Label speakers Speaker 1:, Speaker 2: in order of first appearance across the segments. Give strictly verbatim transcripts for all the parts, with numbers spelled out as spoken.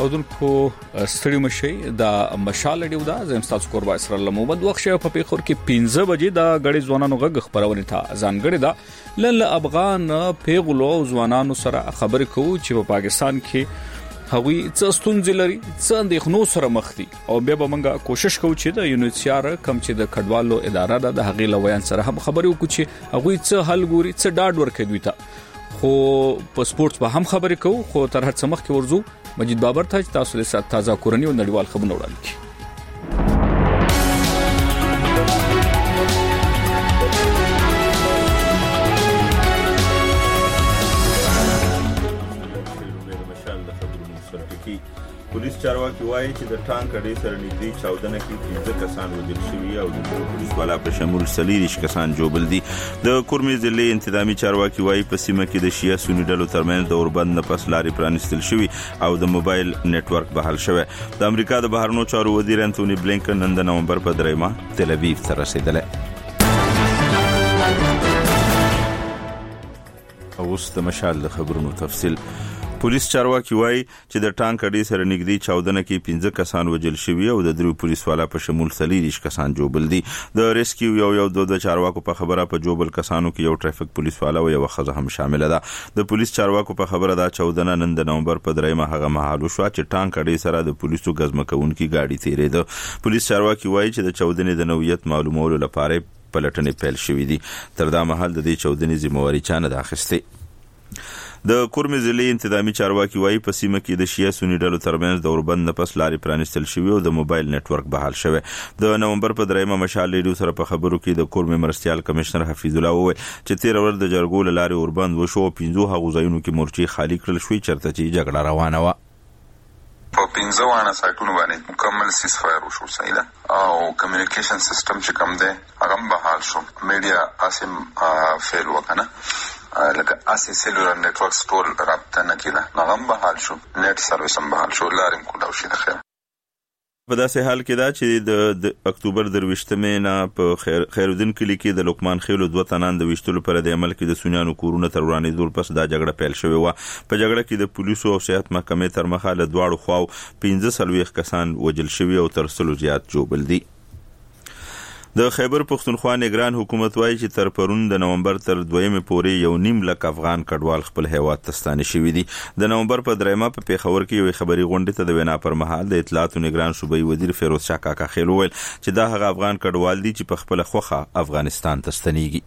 Speaker 1: اودونکو ستړي مشي د مشال ډیو دا زم تاسو کور با اسرائیل محمد وخت شو په پیښور کې پنځه بجې د غړي ځوانانو غږ خبرونه تا ځانګړي دا لن افغان پیغلو ځوانانو سره خبرې کوو چې په پاکستان کې هغوی څه ستونزې لري څه اندېښنو سره مخ دي او بیا به موږ کوشش کوو چې د یونیسیار کم چې د کډوالو اداره ده د هغې لویان سره هم خبرې وکړو چې هغوی څه حل ګوري څه ډاډ ورکوي دوی ته خو په سپورتس به هم خبرې کوو خو تر هڅه مخکې ورځو مجید بابر ته تاسو له تازه کورنی او نړیوال خبرونه وړاندې کړي.
Speaker 2: پولیس چارواکي وایي چې د ټانک اډې سره نږدې چاودنه کې پنځه کسان وژل شوي او د پولیس والا په شمول څلوېښت کسان ژوبل دي. د کورمې ضلع انتظامی چارواکي وایي په سیمه کې د شیعه سني ډلو ترمنځ د اوربند نه پس لارې پرانیستل شوي او د موبایل نتورک بحال شوی. د امریکا د بهرنیو چارو وزیر انتوني بلینکن نن د نومبر په دریمه تل ابیب ته رسیدلی. اوس د مشال د خبرونو تفصیل. پولیس چارواکي وایي چې د ټانک اډې سره نږدې چاودنه کې پنځه کسان وژل شوي او د درو پولیس والا په شمول څلوېښت کسان ژوبل دي. د ریسکیو یو یو دوه د چارواکو په خبره په ژوبل کسانو کې یو ټرافیک پولیس والا او یو ښځه هم شامل ده. د پولیس چارواکو په خبره دا چاودنه نن د نومبر په دریمه هغه مهال وشوه چې ټانک اډې سره د پولیسو ګزمکونکي ګاډي تیرېده. پولیس چارواکي وایي چې د چاودنې د نوعیت معلومولو لپاره پلټنې پیل شوې دي. تر دا مهال د دې چاودنې ذمہواري چا نه ده اخیستې. د کورمې ضلع انتظامی چارواکي وایي په سیمه کې د شیعه سني ډلو ترمنځ د اوربند نه پس لارې پرانیستل شوي او د موبایل نتورک بحال شوی. د نومبر په دریمه مشال ریډیو سره په خبرو کې د کورمې مرستیال کمشنر حفیظ الله وویل چې تیر ورځ د جرګو له لارې اوربند وشو او پنځو هغو ځایونو کې مورچې خالي کړل شوې چېرته چې جګړه روانه وه.
Speaker 3: په پنځه وانه سایټونو باندې مکمل سیس فایر وشو صحیح ده او کمیونیکیشن سیستم چې کوم دی هغه هم بحال شو. میډیا اسیم فیل وکنه لکه اسی سیلولر نیټورک ټول رابطه نه کېده هغه هم بحال شو. نیټ سرویس هم بحال شو. لارې هم کولاو شي د خیر.
Speaker 2: په داسې حال کې دا چې د اکتوبر درویشتمې نه په خیر خیرالدین کلي کې د لقمان خیلو دوه تنان د ویشتلو پر د عمل کې د سونیانو کورونه تر ورانېدو پس دا جګړه پیل شوې وه. په جګړه کې د پولیسو او صحت محکمې تر مخه له دواړو خواو پنځه څلوېښت کسان وژل شوي او تر سلو زیات ژوبل دي. د خیبر پښتونخوا نگران حکومت وایي چې تر پرون د نومبر تر دویمې پورې یو نیم لک افغان کډوال خپل هیواد ته ستانه شوي دي. د نومبر په دریمه په پیښور کې یوې خبري غونډې ته د وینا پر مهال د اطلاعاتو نگران صوبایي وزیر فیروز شاه کاکا خیل وویل چې دا هغه افغان کډوال دي چې په خپله خوښه افغانستان ته ستنېږي.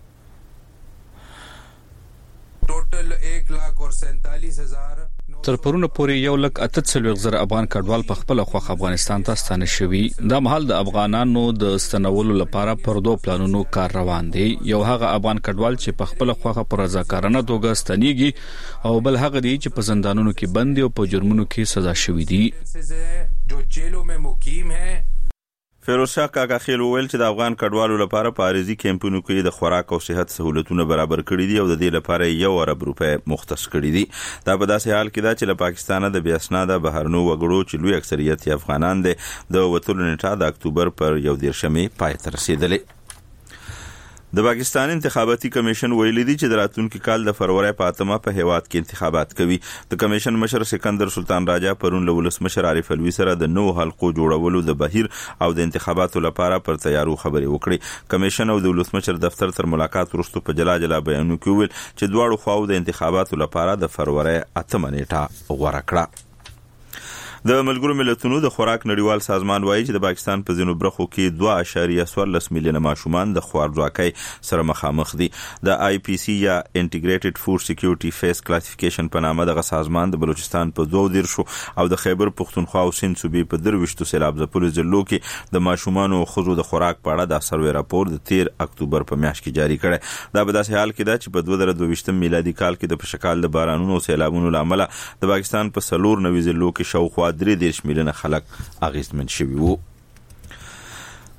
Speaker 4: ټوټل एक लाख और सैंतालीस हजार
Speaker 1: تر پرونه پورې یو لک اته څلوېښت زره افغان کډوال په خپل خوښه افغانستان ته ستانه شوي. دا مهال د افغانانو د ستنولو لپاره پر دوه پلانونو کار روان دی. یو هغه افغان کډوال چې په خپل خوښه پر رضاکارانه توګه ستنېږي او بل هغه دی چې په زندانونو کې بند او په جرمونو کې سزا شوي دي.
Speaker 4: جو جیلوں میں مقیم ہیں.
Speaker 2: فیروز شاه کاکا خیل وویل چې د افغان کډوالو لپاره په عارضي کیمپونو کې د خوراک او صحت سہولتونه برابر کړي دي او د دې لپاره یو ارب روپۍ مختص کړي دي. دا په داسې حال کې ده چې له پاکستانه د بې اسناده بهرنیو وګړو چې لوی اکثریت یې افغانان دي د وتلو نیټه د اکتوبر پر یو دېرشمې پای ته رسېدلې. د پاکستان انتخاباتي کمیشن ویلي دی چې د راتلونکي کال د فروری په اتمه په هیواد کې انتخابات کوي. د کمیشن مشر سکندر سلطان راجا پرون له ولسمشر عارف الوی سره د نو حلقو جوړولو د بهیر او د انتخاباتو لپاره پر تیارو خبرې وکړي. کمیشن او د ولسمشر دفتر تر ملاقات وروسته په جلا جلا بیانونو کې ویل چې دواړو خواو د انتخاباتو لپاره د فروری اتمه نیټه غوره کړه. د ملګرو ملتونو د خوراک نړیوال سازمان وایي چې د پاکستان په ځینو برخو کې دوه اعشاریه څوارلس میلیونه ماشومان د خوارځواکۍ سره مخامخ دي. د آی پی سی یا انټیګریټډ فوډ سکیورټي فیس کلاسیفیکیشن په نامه دغه سازمان د بلوچستان په دوه دیرشو او د خیبر پښتونخوا او سند صوبې په درویشتو سیلاب ځپلو ضلعو کې د ماشومانو او ښځو د خوراک په اړه د سروې راپور د تیر اکتوبر په میاشت کې جاری کړی. دا په داسې حال کې ده چې په دوه زره دوه ویشتم میلادي کال کې د پشکال د بارانونو او سیلابونو له امله د پاکستان په څلور نوي ضلعو کې شاوخوا درې دېرش میلیونه خلک اغېزمن شوي وو.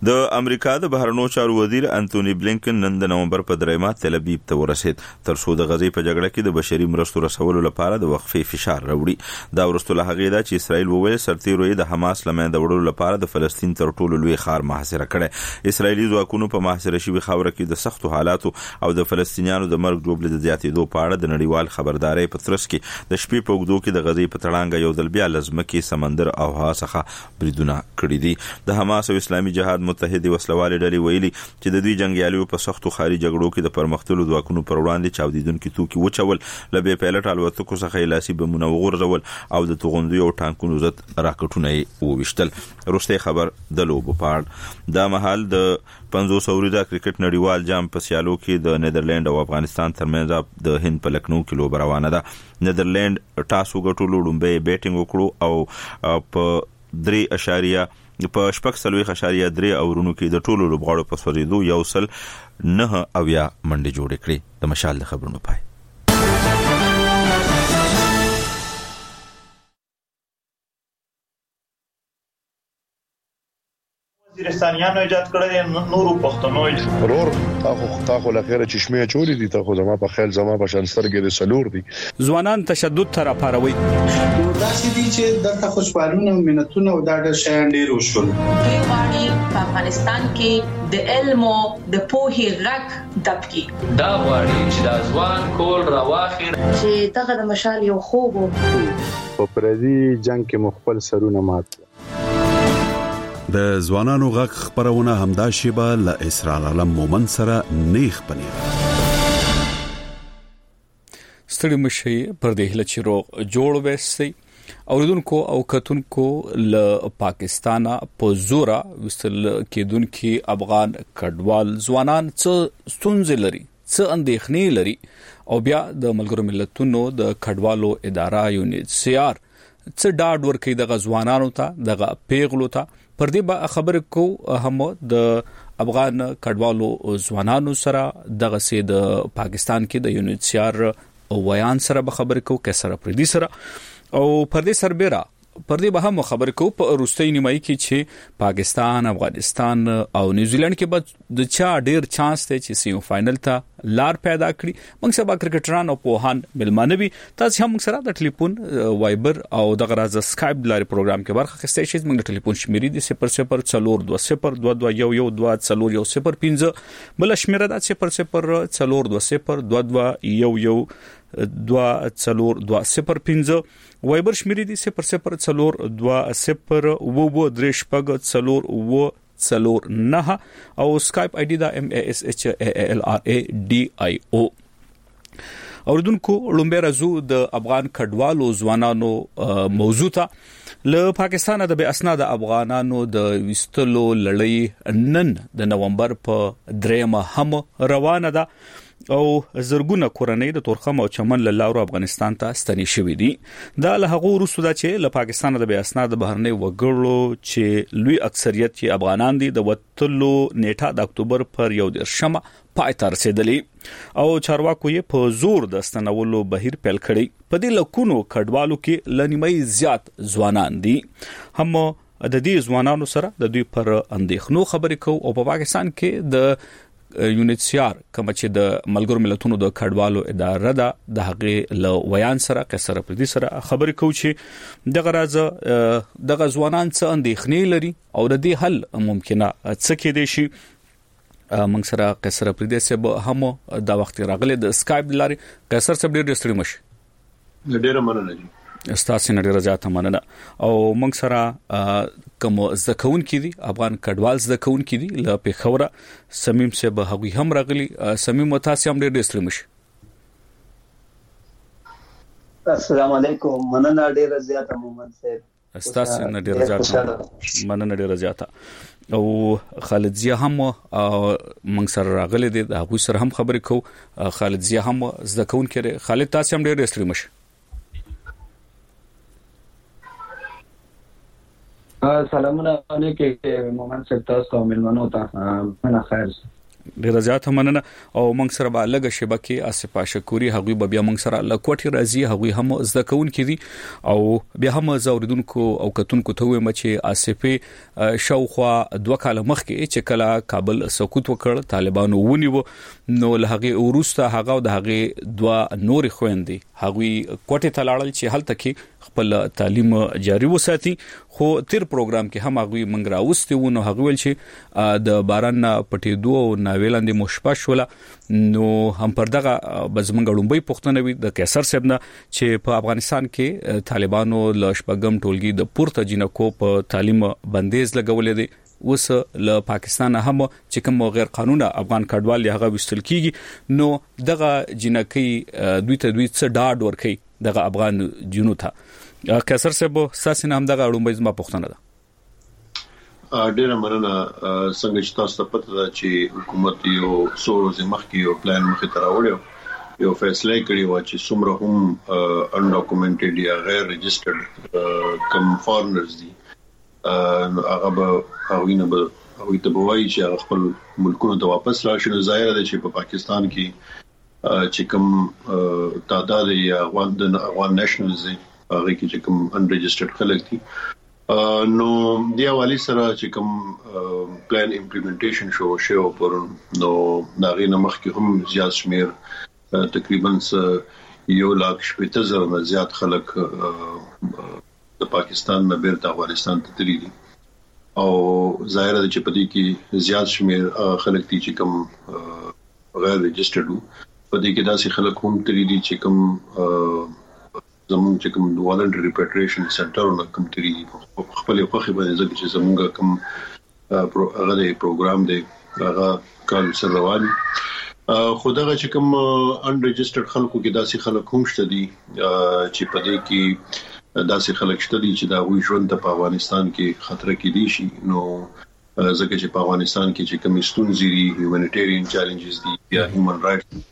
Speaker 2: د امریکا د بهرنیو چارو وزیر انټونی بلینکن نن د نومبر په دریمه تل ابیب ته ورسید تر څو د غزې په جګړه کې د بشري مرستو رسولو لپاره د وقفې فشار راوړي. دا ورسته له هغې ده چې اسرائیل وویل سرتیرو یې د حماس له منځه وړلو لپاره د فلسطین تر ټولو لوی ښار محاصره کړی. اسرائیلي ځواکونو په محاصره شوي خاوره کې د سختو حالاتو او د فلسطینیانو د مرګ ډوبلې د زیاتېدو په اړه د نړیوال خبردارۍ په ترڅ کې د شپې په اوږدو کې د غزې په تړانګه یو ځل بیا له ځمکې، سمندر او هوا څخه بریدونه کړي دي. د حماس او اسلامي جهاد متحدې وسلوالې ډلې ویلي چې د دوی جنګیالیو په سختو ښاري جګړو کې د پرمختللو ځواکونو پر وړاندې چاودیدونکي توکي وچول، له بې پیلټ الوتکو څخه یې لاسي بمونه وغورځول او د توغندیو او ټانکونو ضد راکټونه یې وویشتل. وروستی خبر د لوبو په اړه. دا مهال د پنځوس اوریزه کرکټ نړیوال جام په سیالو کې د نیدرلند او افغانستان ترمنځ د هند په لکنو کې لوبه روانه ده. نیدرلند ټاس وګټلو، لومړی بیټینګ وکړو او په درې اشاریه په شپږ څلوېښت اشاریه درې اورونو کې د ټولو لوبغاړو په سوځېدو یو سل نه اویا منډې جوړې کړې. د مشال د خبرونو پای.
Speaker 5: وزیرستانیانو ایجاد کړی نورو پښتنو
Speaker 6: رور تاخو تاخو لخيره چشمه چولې دي تاخو زما په خیال زما په شانسترګې د سلور دي.
Speaker 1: ځوانان تشدد تر پاروي
Speaker 7: دا چې دي چې د خوشحالونه او مینتونه او د شیان ډیر وشول.
Speaker 8: دوی غواړي په افغانستان کې د علم او د پوهې غږ دبکي.
Speaker 9: دا غواړي چې د ځوان کول راواخیر
Speaker 8: چې دغه د مشال یو خوب
Speaker 10: په پردي جنگ کې مخبل سرونه مات.
Speaker 11: د ځوانانو غږ خبرونه همدا شیبه له اسرار علم مومن سره نیخ پنیر.
Speaker 1: ستړي مشي پر دې هله چې روغ جوړ وسي اوریدونکو او کتونکو له پاکستانه په زوره وستل کېدونکو افغان کډوال ځوانان څه ستونزې لري، څه اندېښنې لري او بیا د ملګرو ملتونو د کډوالو اداره یونیټ سیار څه ډاډ ورکوي دغه ځوانانو ته، دغه پیغلو ته. پر دې به خبرې کو هم د افغان کډوالو ځوانانو سره، دغه سي د پاکستان کې د یونیټ سیار ویان سره به خبرې کو، کسره پر دې سره او پر دې سربېره پر دې به هم خبرې کو په روستۍ نیمایي کې چې پاکستان، افغانستان او نیوزیلند کې به د چا ډیر چانس دی چې سیمو فائنل ته لار پیدا کړي. موږ سبا کرکټران او پوهان ملمانه وي. تاسو هم سره د ټلیفون، وایبر او د غراز سکایپ لاري پروګرام کې برخه اخیستئ شئ. موږ د ټلیفون شمیرې دي صفر صفر څلور دوه صفر دوه دوه یو یو دوه څلور یو صفر پنځه، بل شمیره ده صفر صفر څلور دوه صفر دوه دوه یو یو دوه څلور دوه صفر پنځه. وایبر شمیرې دي صفر صفر څلور دوه صفر و و درې شپږ څلور و څلور نه او سکایپ آی ډی دا ام ا اس ایچ ا ال ار ا ډی آی او. اوردونکو لومبه رازو د افغان کډوالو ځوانانو موضوع ته له پاکستان د بې اسناد افغانانو د وستلو لړۍ نن د نومبر په دریمه هم روانه ده او زرګونه کورنۍ د تورخم او چمن له لارو افغانستان ته ستنې شوې دي. دا له هغه وروسته ده چې له پاکستان د بې اسناد بهرنۍ وګړو چې لوی اکثریت یې افغانان دي د وتلو نیټه د اکتوبر پر یو دېرشمه پای ته رسیدلې او چارواکو یې په زور د ستنولو بهیر پیل کړی. په دې لکونو کډوالو کې لنیمای زیات ځوانان دي. هم د دې ځوانانو سره د دوی پر اندېښنو خبرې کوو او په پاکستان کې د یونیټ سیار کوم چې د ملګرو ملتونو د کډوالو اداره ده د هغه له ویان سره کسره پر دې سره خبرې کوو چې دغه راز دغه ځوانان څه اندېښنې لري او د دې حل ممکنه څه کېدای شي. موږ سره کسره پر دې سبب هم دا وخت راغلی د سکایپ لاري کسر سب ډېر ستړي مشه.
Speaker 6: ډېر مننه
Speaker 1: استاسو نه ډیره زیاته مننه او موږ سره کوم زکون کې دي افغان کډوال زکون کې دي له پیښوره سمیم سے به هغوی هم راغلي. سمیم تاسو هم ډیر ډیر مشي.
Speaker 12: السلام علیکم. مننه ډیره زیاته مومن صاحب.
Speaker 1: استاسو نه ډیره زیاته مننه ډیره زیاته او خالد زیا هم موږ سره راغلي دي د هغوی سره هم خبرې کوو. خالد زیا هم زکون کې. خالد تاسو هم ډیر ډیر مشي.
Speaker 12: سلامونه علیکم مومن صاحب، تاسو ته ملمنو ته مننه. خیر
Speaker 1: ډیر زیات مننه او موږ سره به لګه شبکه اسفه شکوري هغوی به بیا موږ سره لکوټي راځي هغوی هم زده کون کړي او بیا هم زوریدونکو او کتونکو ته وایم چې اسفه شاوخوا دوه کال مخکې چې کله کابل سقوط وکړ طالبانو ونیو نو له هغه ورسته هغه د هغه دوه نور خويندې هغوی کوټه تلاړل چې هلته کې خپل تعلیم جاری وساتي خو تیر پروګرام کې هم هغوی منګ راوستي و نو هغوی ول چې د باران پټې دوه او ناویلاندې مشپش ولا نو هم پر دغه بزمنګ لومبي پښتنه وي د کیسر صاحب نه چې په افغانستان کې طالبانو ل شپږم ټولګي د پورته جنکو په تعلیم بندیز لګولې دي وس له پاکستان هم چې کوم غیر قانوني افغان کډوال هغه وستل کیږي نو دغه جنکی دوی ته دوی څه ډاډ ورکي دغه افغان جنو ته کیسر صاحب ساسنه هم دغه لومبي زما پښتنه ده
Speaker 13: ډیره مننه څنګه چې تاسو ته پته ده چې حکومت یو سورز مخکې یو پلان مخې ته راوړی یو فیصله کړی و چې څومره هم انډاکومنټډ یا غیر ريجسترډ کم فارنرز دي هغه به هغه نه به هغه ته بوایي چې خپل ملکونو ته واپس راشي نو ظاهر ده چې په پاکستان کې چې کوم تعداد یا افغان د افغان نېشنلز هغه کې چې کوم ان ريجسترډ خلک دي نو دی حواله سره چې کوم پلان امپلیمنټیشن شو شو پر نو داغه نمخ کې هم زیات شمیر تقریبا یو لاک شپږ زره نه زیات خلک د پاکستان نه بیرته افغانستان ته تللي دي او ظاهر ده چې په دې کې زیات شمیر خلک دي چې کوم غیر ريجسترډ په دې کې داسې خلک هم تللي دي چې کوم زموږ چې کوم والنټري ریپاټریشن سنټرونه کوم تری خپل خوخي باندې ځکه چې زموږ کوم هغه د پروګرام دی هغه کار سره روان خدغه چې کوم ان ريجسترډ خلکو کې داسې خلک هم شته دي چې په دې کې داسې خلک شته دي چې دا وی ژوند په افغانستان کې خطر کې دي شي نو ځکه چې په افغانستان کې چې کوم ستونزې دي هیومانیټیرین چیلنجز دي یا هیومن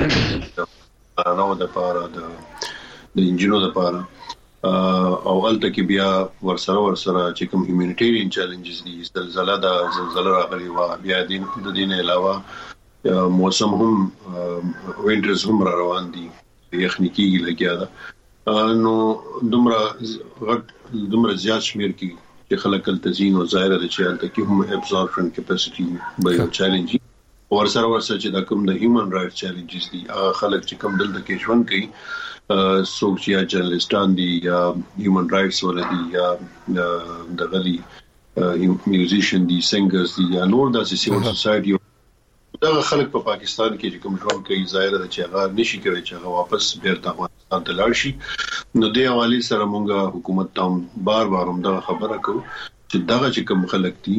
Speaker 13: رائټس نو د پاره د د انجینو لپاره او الته کې بیا ورسره ورسره چې کوم هیومانیټیرین چیلنجز دي زلزلہ دا زلزلہ راغلي و بیا د دین علاوه موسم هم وینټرز هم را روان دي یخنیکی لګیا ده نو دومره غټ دومره زیات شمیر کې چې خلک التزین او ظاهر د چې الته کې هم ابزوربشن کیپاسټي به یو چیلنج ورسره ورسره چې دا کوم د هیومن رائټس چیلنجز دي خلک چې کوم دلته کې ژوند کوي څوک چې یا جرنالستان دي یا هیومن رائټس ولدي یا د غلي میوزیشن دي سنگرز دي یا نور د سیویل سوسایټي دا خلک په پاکستان کې چې کوم ژوند کوي ظاهر ده چې هغه نشي کوي چې هغه واپس بیرته افغانستان ته لاړ شي نو د حواله سره مونږه حکومت ته بار بار هم دا خبره کوو چې دغه چې کوم خلک دي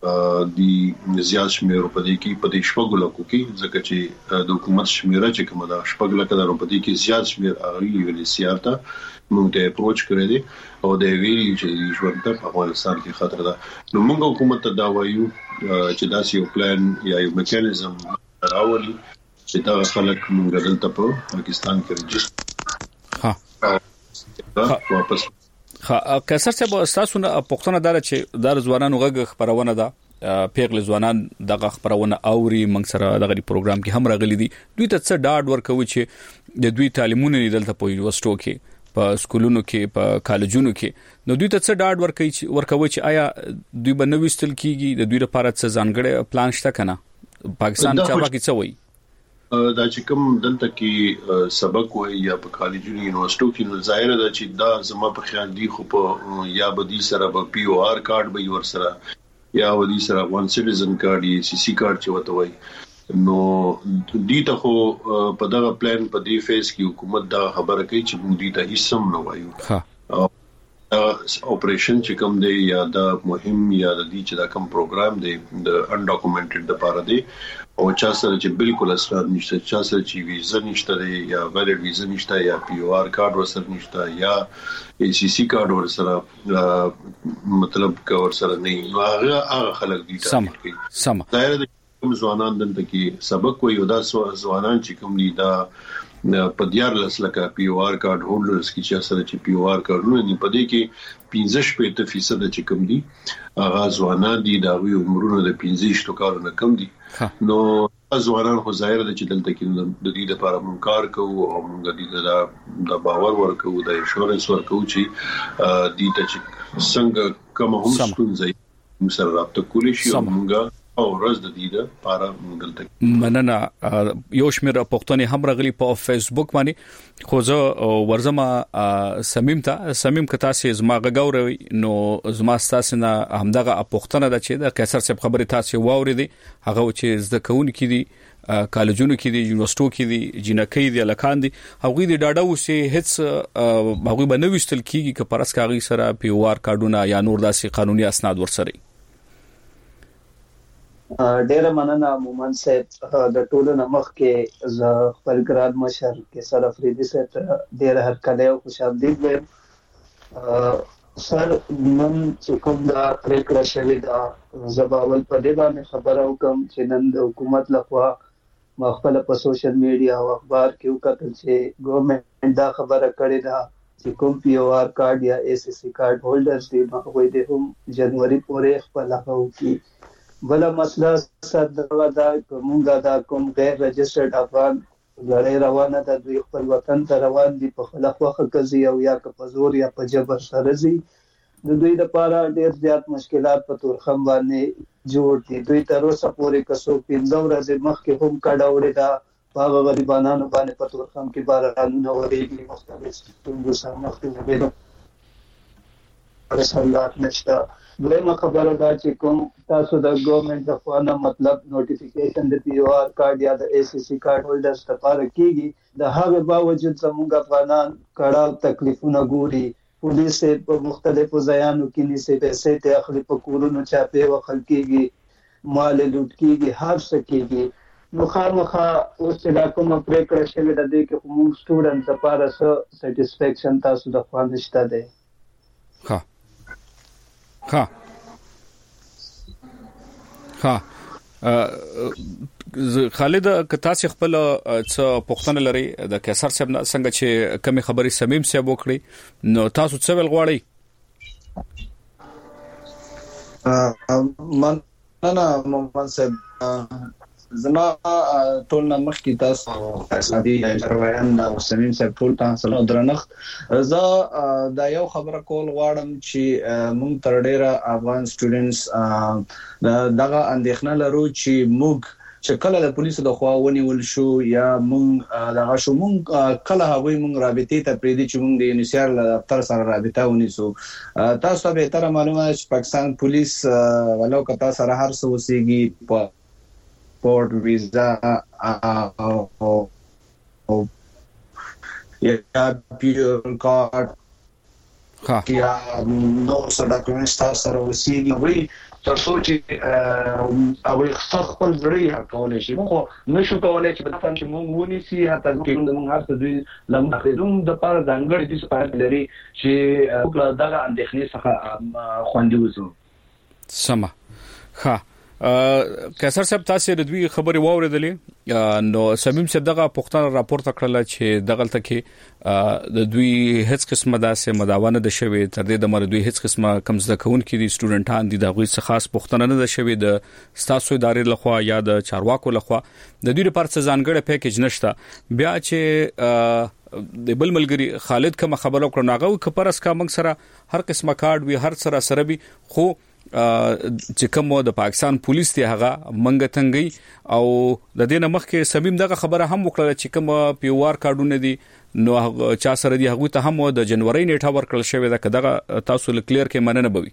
Speaker 13: د زیات شمیر په دې کې په دې شپږ لکو کې ځکه چې د حکومت شمیره چې کومه دا شپږ لکه د په دې کې زیات شمیر اغلی ویلي سیارته موږ ته اپروچ کړی دي او د ویلي چې ژوند په افغانستان کې خطر ده نو موږ حکومت ته دا وایو چې دا یو پلان یا یو میکانیزم راولي چې دا خلک موږ دلته په پاکستان کې ريجستر ها واپس
Speaker 1: خا کسر څه به تاسو نه پښتنه دار چې د ځوانانو غږ خبرونه ده پیغله ځوانان دغه خبرونه اوري موږ سره دغه پروګرام کې هم راغلي دي دوی ته څه ډاډ ورکوي چې د دوی تعلیمونه دلته په یونیورسيټو کې په سکولونو کې په کالجونو کې نو دوی ته څه ډاډ ورکوي ورکوي چې آیا دوی به نو وستل کیږي د دوی لپاره څه ځانګړی پلان شته کنه پاکستان چا باقي څه وایي
Speaker 13: دا چې کوم دلته کې سبق وای یا په کالجونو یونیورسيټو کې نو ظاهر ده چې دا زما په خیال دی خو په یا بدی سره په پی او آر کارت به ور سره یا ودی سره وان سټیزن کارت یا سی سی کارت چې وته وای نو دې ته خو په دغه پلان په دې فیس کې حکومت دا خبره کوي چې موږ دې ته هیڅ هم نه وایو ها اپریشن چې کوم دی یا دا مهم یا د دې چې دا کوم پروګرام دی د انډاکومنټډ د پاره دی او چا سره چې بالکل اسناد نشته چا سره چې ویزا نشته یا ویلډ ویزا نشته یا پی او آر کارت ورسره نشته یا ای سی سی کارت ورسره مطلب کا ورسره نه نو هغه هغه خلک دي
Speaker 1: سم سم
Speaker 13: ظاهر دي کوم ځوانان دلته کې سبق کوي او دا ځوانان چې کوم دي دا په دیار لسلکه پی او آر کارت هولډرز کې چې سره چې پی او آر کارتونه نه پدې کې پنځه شپږ فیصد چې کوم دي هغه ځوانان دي دا وی عمرونه د پنځه شپږ کالو نه کم دي نو ځوانان خو ظاهر دي چې دلته کې د دې لپاره مونږ کار کوو او مونږ د دې د باور ورکو د انشورنس ورکو چې د دې ته څنګه کوم هم ستونزې موږ سره رابطه کولی شي او مونږ او ورځ د دې لپاره مونږ دلته
Speaker 1: مننه. یو شمېر پښتنې هم راغلي په فیسبوک باندې خو زه ورزما سمیم ته سمیم کتا سي زما غاوري نو زما تاسو نه همدغه پښتنه د چې د قیصر صاحب خبره تاسو واوري هغه چې زده کون کې دي کالجونو کې دي یونیورسيټو کې دي جنکې دي لکان دي هغه دي ډاډه وسه هیڅ هغه بنويستل کیږي چې پرس کاغي سره پیوار کارډونه یا نور داسې قانوني اسناد ورسره.
Speaker 12: ډیره مننه مومن صاحب د ټولو نمخ کې ز خپل ګراد مشر کې سره افریدي صاحب ډیره هر کله او خوشاله دي سر نن چې کوم دا پریکړه شوې ده زباول په دې باندې خبره وکم چې نن د حکومت لخوا مخبل په سوشل میډیا او اخبار کې وکړل چې ګورنمنت دا خبره کړې ده چې کوم پی او آر کارت یا ایس سی سی کارت هولډرز دي هغه د هم جنوري پورې خپل هغه کی بل مسله صدر دا کومه دا کوم غیر رجسټرډ افغان لړۍ روانه ده دوی خپل وطن ته روان دي په خپل خوخه کوي او یا په زور یا په جبر سره زی د دوی لپاره ډېر زیات مشکلات په تورخم باندې جوړ دي. دوی تر اوسه پورې کسو پنځه ورځې مخکې هم کډه وړې ده هغه غریبانو باندې په تورخم کې بارانونه ورېږي مختلف ستونزو سره مخ دي رسالات نشته. دویمه خبره دا چې کوم تاسو د ګورنمنت لخوا نه مطلب نوټیفیکیشن د پی او آر کارت یا د ای سی سی کارت هولډرز لپاره کیږي د هغه باوجود زموږ افغانان کړه تکلیفونه ګوري پولیس په مختلفو ځایانو کې نیسي پیسې ته اخلي په کورونو چاپې وخل کیږي مال لوټ کیږي هر څه کیږي نو خامخا اوس چې دا کومه پریکړه شوې ده د کې موږ سټوډنټ لپاره څه سټیسفیکشن تاسو د خوا نشته ده.
Speaker 1: ها ها ها خالد کتا سي خپل څه پښتنه لري د قیصر صاحب څنګه چې کمی خبري سمیم صاحب وکړي نو تاسو څه ویل غواړئ؟
Speaker 14: من انا مومن صاحب زما ټول نمخ کی تاسو اسادي جروان او سمیم صاحب ټول تاسو نو درنخ زه دا یو خبره کول غواړم چې مونږ تر ډیره افغان سټوډنټس دغه اندېښنه لرو چې موږ چې کله د پولیسو د خوا ونیول شو یا مونږ دغه شو مونږ کله هغوی مونږ رابطې ته پریدي چې مونږ د یونیسیار له دفتر سره رابطه ونیسو. تاسو به تر معلومه چې پاکستان پولیس ولو کتا سره هر څه وسیږي په پورت ویزا او یا پیور کارت ها یا نو څه ډاکومنټس تاسو سره وسیږي وي تر څو چې او خپل ځړی کولای شي موږ نشو کولای چې په تاسو موږ ونیسي حتی چې موږ هر څه دوی لمه خېدون د پاره ځانګړي دي چې لري چې موږ دغه اندېښنې څخه خوندي وځو.
Speaker 1: سما ها قیصر صاحب تاسو د دوی خبري واوریدلې نو سمیم صاحب دغه پښتنه راپورته کړل چې دغه تلکه د دوی هیڅ قسمه داسې مداونه د شوی تر دې د مر دوی هیڅ قسمه کم زده کون کې دي سټوډنټان دي دغه څه خاص پښتنه نه د شوی د ستاسو ادارې لخوا یا د چارواکو لخوا د دوی لپاره څه ځانګړی پیکیج نشته. بیا چې د بل ملګری خالد کوم خبرو کړو ناغه کپرس کا موږ سره هر قسمه کارت وی هر سره سره بي خو چې کوم د پاکستان پولیس ته هغه منګ تنګي او د دې نمخ سمیم دغه خبره هم وکړه چې کوم پی او آر کارډونه دي نو چا سره دی هغه ته هم د جنوري نیټه ورکړل شوې ده کداغه تاسو کلیر کې مننه بوي.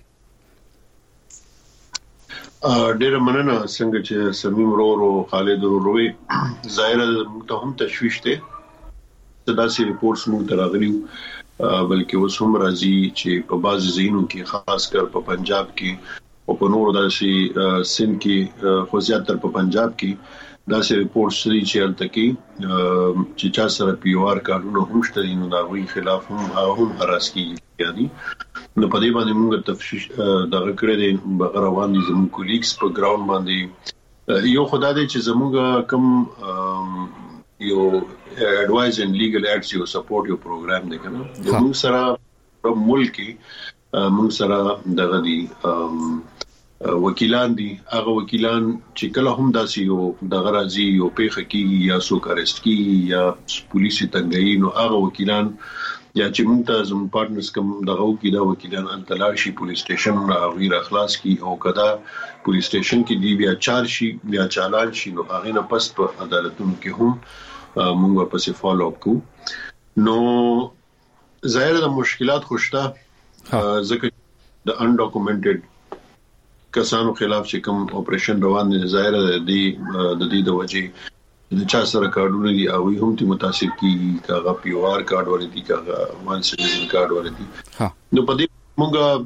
Speaker 13: ډېر مننه څنګه چې سمیم ورو خالد وروي ظاهر ته هم تشويش ته داسې ریپورتس موږ تراغلیو بلکې اوس هم راځي چې په بعض ځایونو کې خاص کر په پنجاب کې او په نورو داسې سند کې خو زیاتره په پنجاب کې داسې ریپورتس لري چې التکی چې چا سره پی او آر کارونه هم شته نو دا غوي خلاف هم هم هراس کیږي یعنی نو په دې باندې موږ تفصیل دغه کړی دی بغیر روان دي زموږ کولیګز په ګراوند باندې یو خدای دې چې زموږ کم یو advice and legal ads یو support یو program دی کنه د موږ سره په ملک کې موږ سره دغه دی وکیلان دي هغه وکیلان چې کله هم داسي یو د غرازي یو پیخه کیږي یا سو کارست کیږي یا پولیسي تنګي نو هغه وکیلان یا چې موږ ته زموږ پارتنرز کوم دغه کې دا وکیلان انتلاشي پولیس سټیشن را غیر اخلاص کی او کدا پولیس سټیشن کې دی بیا چارج شي بیا چالان شي نو هغه نه پس په عدالتونو کې هم موږ په سی فالو اپ کو نو ظاهر د مشکلات خوشته ځکه د انډاکومنټډ کسانو خلاف چې کوم اپریشن روان دي ظاهر دی د دې د وجې د چا سره کارډونه دي او هم تی متاثر کی کاغه پی او آر کارت ورته کاغه وان سټیزن کارت ورته نو په دې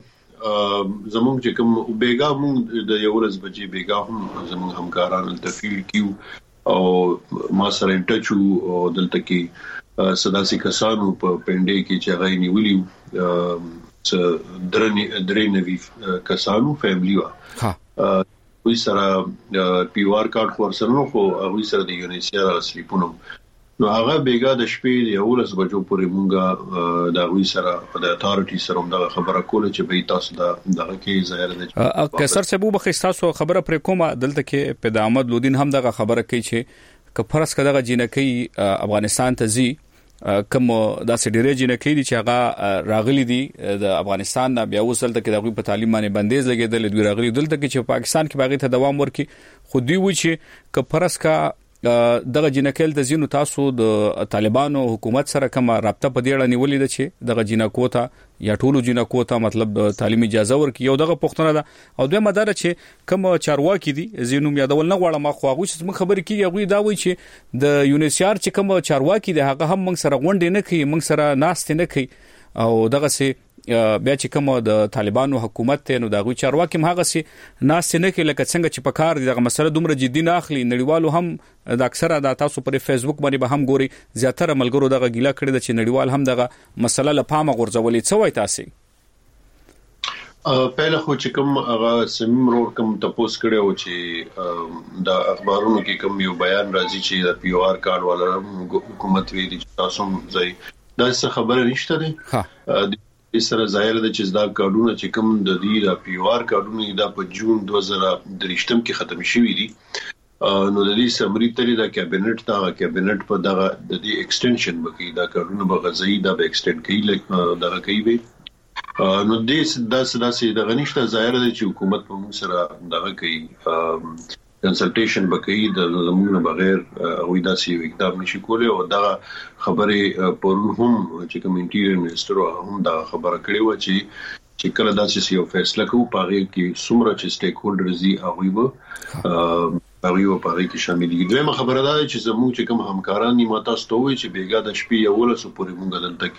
Speaker 13: موږ زموږ چې کوم بیګا موږ د یو ورځ بچي بیګا هم زموږ همکارانو تفیل کیو او ما سره ټچو او دلته کې صداسي کسانو په پنده کې چې غي نیولې درنې درې نوي کسانو فیملی وا ها وی سره پی او آر کارت خور سره نو خو وی سره د یونیسیار سلیپونو نو هغه بیګا د شپې د اولس بجو پورې مونږه د وی سره د اتارټي سره د خبره کوله چې به تاسو دا دغه کې ظاهر ده
Speaker 1: کسر سبو بخښتاسو خبره پر کومه دلته کې په احمد لودین هم دغه خبره کوي چې ک فرض کړه جنکی افغانستان ته زی کوم داسې ډیرې جنکی دي چې هغه راغلي دي د افغانستان نه بیا وصل ته کې د په تعلیم باندې بندیز لګیدل دوی راغلي دلته کې چې پاکستان کې باغې ته دوام ورکي خو دوی و چې ک فرض کا دغه جنکل د زینو تاسو د طالبانو حکومت سره کوم رابطه په دې اړه نیولې ده چې دغه جنکو ته یا ټولو جنکو ته مطلب تعلیمي اجازه ورکړي یو دغه پښتنه ده او دوی مدار چې کوم چارواکي دي زینو یادول نه غواړم خو هغه چې خبرې کوي هغه دا وایي چې د یونیسیار چې کوم چارواکي دي هغه هم موږ سره غونډې نه کوي موږ سره ناست نه کوي او دغه سي بیا چې کوم د طالبانو حکومت ته نو دغه چارواکي هم هغه سي ناس نه کې لکه څنګه چې په کار دغه مسله دومره جدي نه اخلي نړیوالو هم د اکثره د تاسو پر فیسبوک باندې به هم ګوري زیاتره ملګرو دغه ګیلا کړی د چې نړیوال هم دغه مسله لپاره غورځولې څه وای تاسو
Speaker 13: پهله خو چې کوم هغه سمیم روډ کوم تاسو کړو چې د اخبارونو کې کوم یو بیان راځي چې د پی او آر کارت والا حکومت ویلي چې تاسو ځای دا څه خبره نشته ده سره ظاهر ده چې دا کارونه چې کوم د دې د پی او آر کارونه د په جون دوه زره درې کې ختم شوی دي نو د دې سمري ترې د کابینټ دا کابینټ په دغه د دې ایکسټنشن بکی دا کارونه به غزي دا به ایکسټند کوي دغه کوي نو دې دا سداسي د غنښت ظاهر ده چې حکومت په موږ سره دغه کوي کنسلټیشن بکې د زمونږ بغیر او داسې اقدام نشي کولای او دا خبره پرون هم چې کوم انټیریر منسٹر هم دا خبره کړې و چې چې کله داسې یو فیصله کوو پاره کې څومره چې سټیک هولډرز دي هغه به هغه یو پاره کې شامل دي دویمه خبره ده چې زموږ چې کوم همکاران نیمه تاسو ته وي چې بیګا د شپې یو ولسو پورې مونږ دلته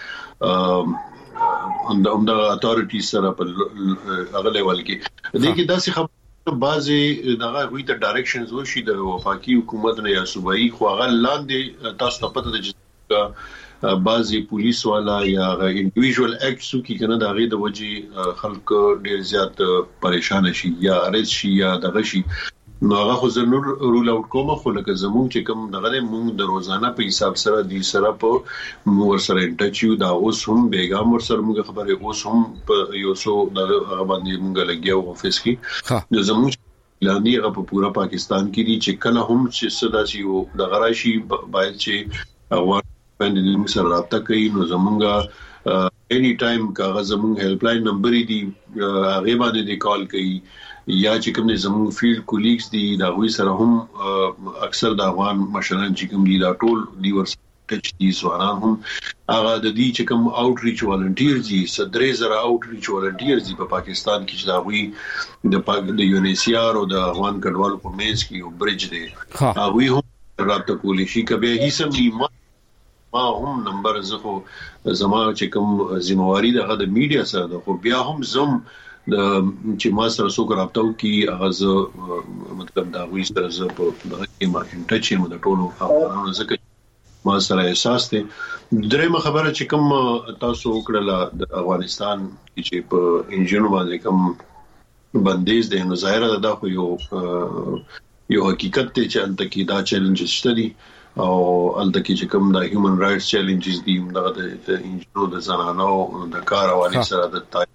Speaker 13: کې هم د اتارټي سره په هغه لیول کې دغه داسې خبره بعضی دغه وی ته ډایرکشنز وشي د وفاقي حکومت نه یا صوبایي خو هغه لاندې تاسو ته پته ده چې بعضی پولیس والا یا انډیویډوال اکټس کی کنه د غي د وجې خلک ډیر زیات پریشان شي یا ارز شي یا دغه شي نو هغه خو زنور رول اوټ کوم خو لکه زموږ چې کوم دغه موږ د روزانه په حساب سره د سره په مور سره انټچیو دا اوس هم بیګام ور سره موږ خبره اوس هم په یو څو د باندې موږ لګیاو افیس کې د زموږ لاندې هغه په پورا پاکستان کې دي چې کله هم چې صداسي او د غراشي باید چې افغان باندې موږ سره رابطه کوي نو زموږه اني ټایم کاغذ زموږ هیلپ لاین نمبر دی هغه باندې دی کال کوي یا چې کوم زموږ فیلډ کولیګز دي دا وی سره هم اکثر د افغان مشران چې کوم دي دا ټول دی ور ټچ دي سوالان هم هغه د دې چې کوم اوټ ریچ والنټیرز دي صدرې زره اوټ ریچ والنټیرز دي په پاکستان کې چې دا وی د پاک د یونیسیار او د افغان کډوالو په میز کې یو برج دی هغه هم رابطه کولی شي کبه هیڅ نیمه ما هم نمبر زخه زما چې کوم ذمہواری دغه د میډیا سره ده خو بیا هم زم د چې ما سره څوک رابطه کوي هغه مطلب دا وی سره زه په دغه کې ما انټچ یم د ټولو خبرونو ځکه ما سره احساس ته درېمه خبره چې کوم تاسو وکړه د افغانستان چې په انجن باندې کوم بندیز دی نو ظاهر ده دا خو یو یو حقیقت ته چې انت کې دا چیلنجز شته دي او الته کې چې کوم د هیومن رائټس چیلنجز دي دغه د انجنونو د زنانو د کار حواله سره د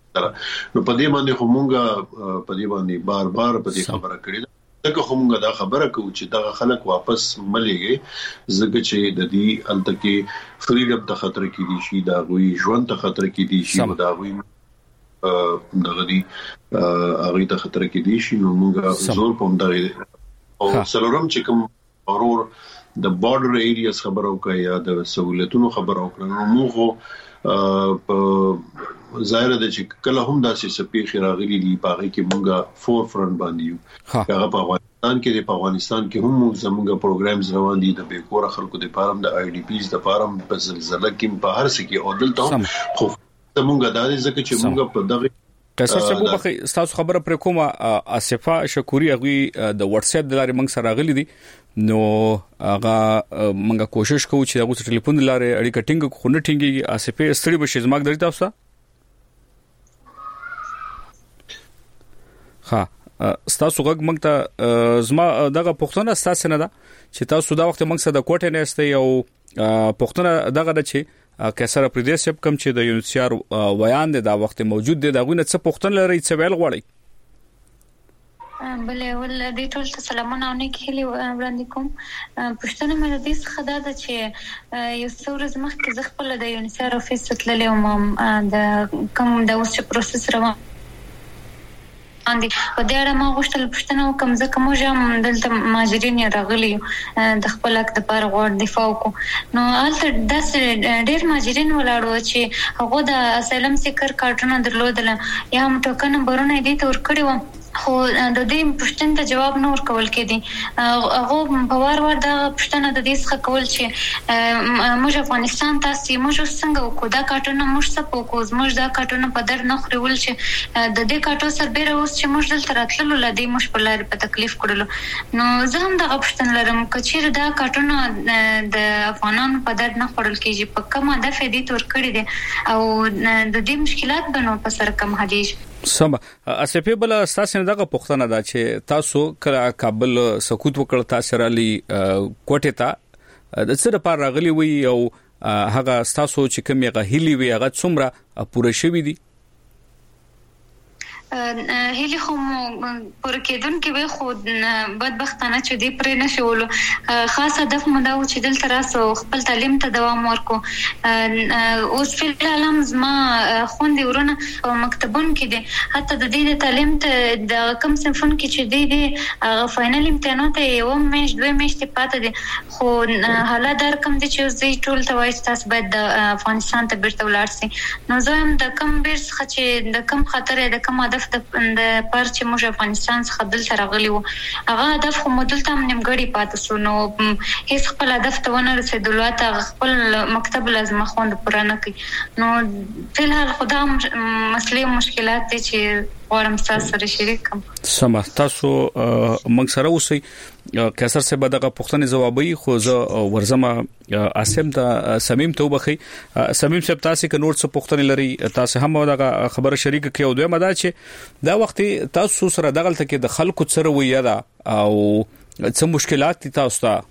Speaker 13: نو په دې باندې خو مونږه په دې باندې بار بار په دې خبره کړې ده دغه همغه دا خبره کوي چې دغه خلک واپس مليږي زګ چې د دې التکه فریډم ته خطر کې دي شي دا غوي ژوند ته خطر کې دي شي دا غوي دغه دي هغه ته خطر کې دي شي نو موږ زور په دغه او سلورم چې کوم اورور د بارډر ایریاز خبرو کوي یا د سہولتونو خبرو کوي نو موږ په ظاهر ده چې کله هم داسې سپیخ راغلي دي پاغي کې مونږه فور فرنٹ باندې یو هغه په افغانستان کې په افغانستان کې هم زموږ پروګرامز روان دي د بیکور خلکو د پارم د آی ډی پیز د پارم په زلزلہ کې په هر څه کې او دلته خو زموږ د دې ځکه چې مونږ په دغه
Speaker 1: قصه څه مو بخي تاسو خبره پر کومه اسفه شکوري غوي د واتس اپ د لارې موږ سره راغلي دي نو هغه موږ کوشش کوو چې هغه ټلیفون لارې اړیکه ټینګ کو نه ټینګي اسفه ستړي بشي زماګ درې تاسو ها ستاسو غږ موږ ته زما دغه پښتنه ستاسو نه ده چې تاسو دا وخت موږ سره د کوټه نه استي او پښتنه دغه د چې کیسره پردیس سب کم چې د یونسیار ویان د دا وخت موجود دي دغه نه څه پښتنه لري څه ویل غواړي
Speaker 15: بلې ول دې ټول ته سلامونه او نیک هیلې وړاندې کوم پښتنه مې د دې څخه دا ده چې یو څو ورځې مخکې زه خپل د یونسیار افیس ته تللې وم د کوم د اوس پروسس روان اندي په دې اړه ما غوښتل پښتنه وکم ځکه موږ هم دلته ماجرین راغلي د خپل حق د پاره غوړ دفاع وکړو نو هلته داسې ډېر ماجرین ولاړو چې هغه د اسلام سیکر کارتونه درلودل یا هم ټوکن نمبرونه دې تور کړی و خو د دې پښتنه ته جواب نه ورکول کېدی هغه په وار وار د پښتنه د دې څخه کول چې موږ افغانستان تاسو موږ څنګه وکړو دا کارتونه موږ څه پوکوز موږ دا کارتونه په در نه خورول چې د دې کارتو سره بیره اوس چې موږ دلته راتللو لدی موږ په لار په تکلیف کړلو نو زه هم د پښتنه لرم کچیر دا کارتونه د افغانانو په در نه خورل کېږي په کومه د فدی تور کړی دي او د دې مشکلات بنو په سر کم حدیث
Speaker 1: سم اسپی بل تاسو نه دغه پښتنه دا چې تاسو کله کابل سکوت وکړ تاسو رالي کوټه ته د څه لپاره راغلي وي او هغه تاسو چې کوم یې غهلي وي هغه څومره پوره شوی دي
Speaker 15: هلي خو پر کېدون کې به خود بدبختانه چې دی پرې نشول خاص هدف مو دا و چې دلته راسو خپل تعلیم ته دوام ورکو اوس په عالم زما خوندې ورونه او مکتبون کې دي حتی د دې تعلیم ته د کم صنفون کې چې دی دی فائنل امتحانات یو میش دوه میاشتې پاتې دي خو حالات در کم دي چې زه ټول توای تاسو باید د افغانستان ته بیرته ولاړ شئ نو زه هم د کم بیرس چې د کم خطر د کم د د پر چې موږ افغانستان څخه دلته راغلي وو هغه هدف خو مودل ته نیمګړی پاتې شو نو هیڅ خپل هدف ته ونه رسیدلو ته خپل مکتب لازم خوند پرانه کوي نو په هر خدای مسلې مشکلات دي چې غواړم تاسو سره شریک کوم
Speaker 1: سم تاسو موږ سره اوسئ کیسر سے بدغه پښتني جوابي خو زه ورزمه اسیم ته سمیم ته وبخي سمیم صاحب تاسو ک نور څه پښتني لري تاسو هم دغه خبره شریک کړئ او دوی مدا چې دا وخت تاسو سره دغه تل کې د خلکو سره ویا دا او څه مشکلات تاسو ته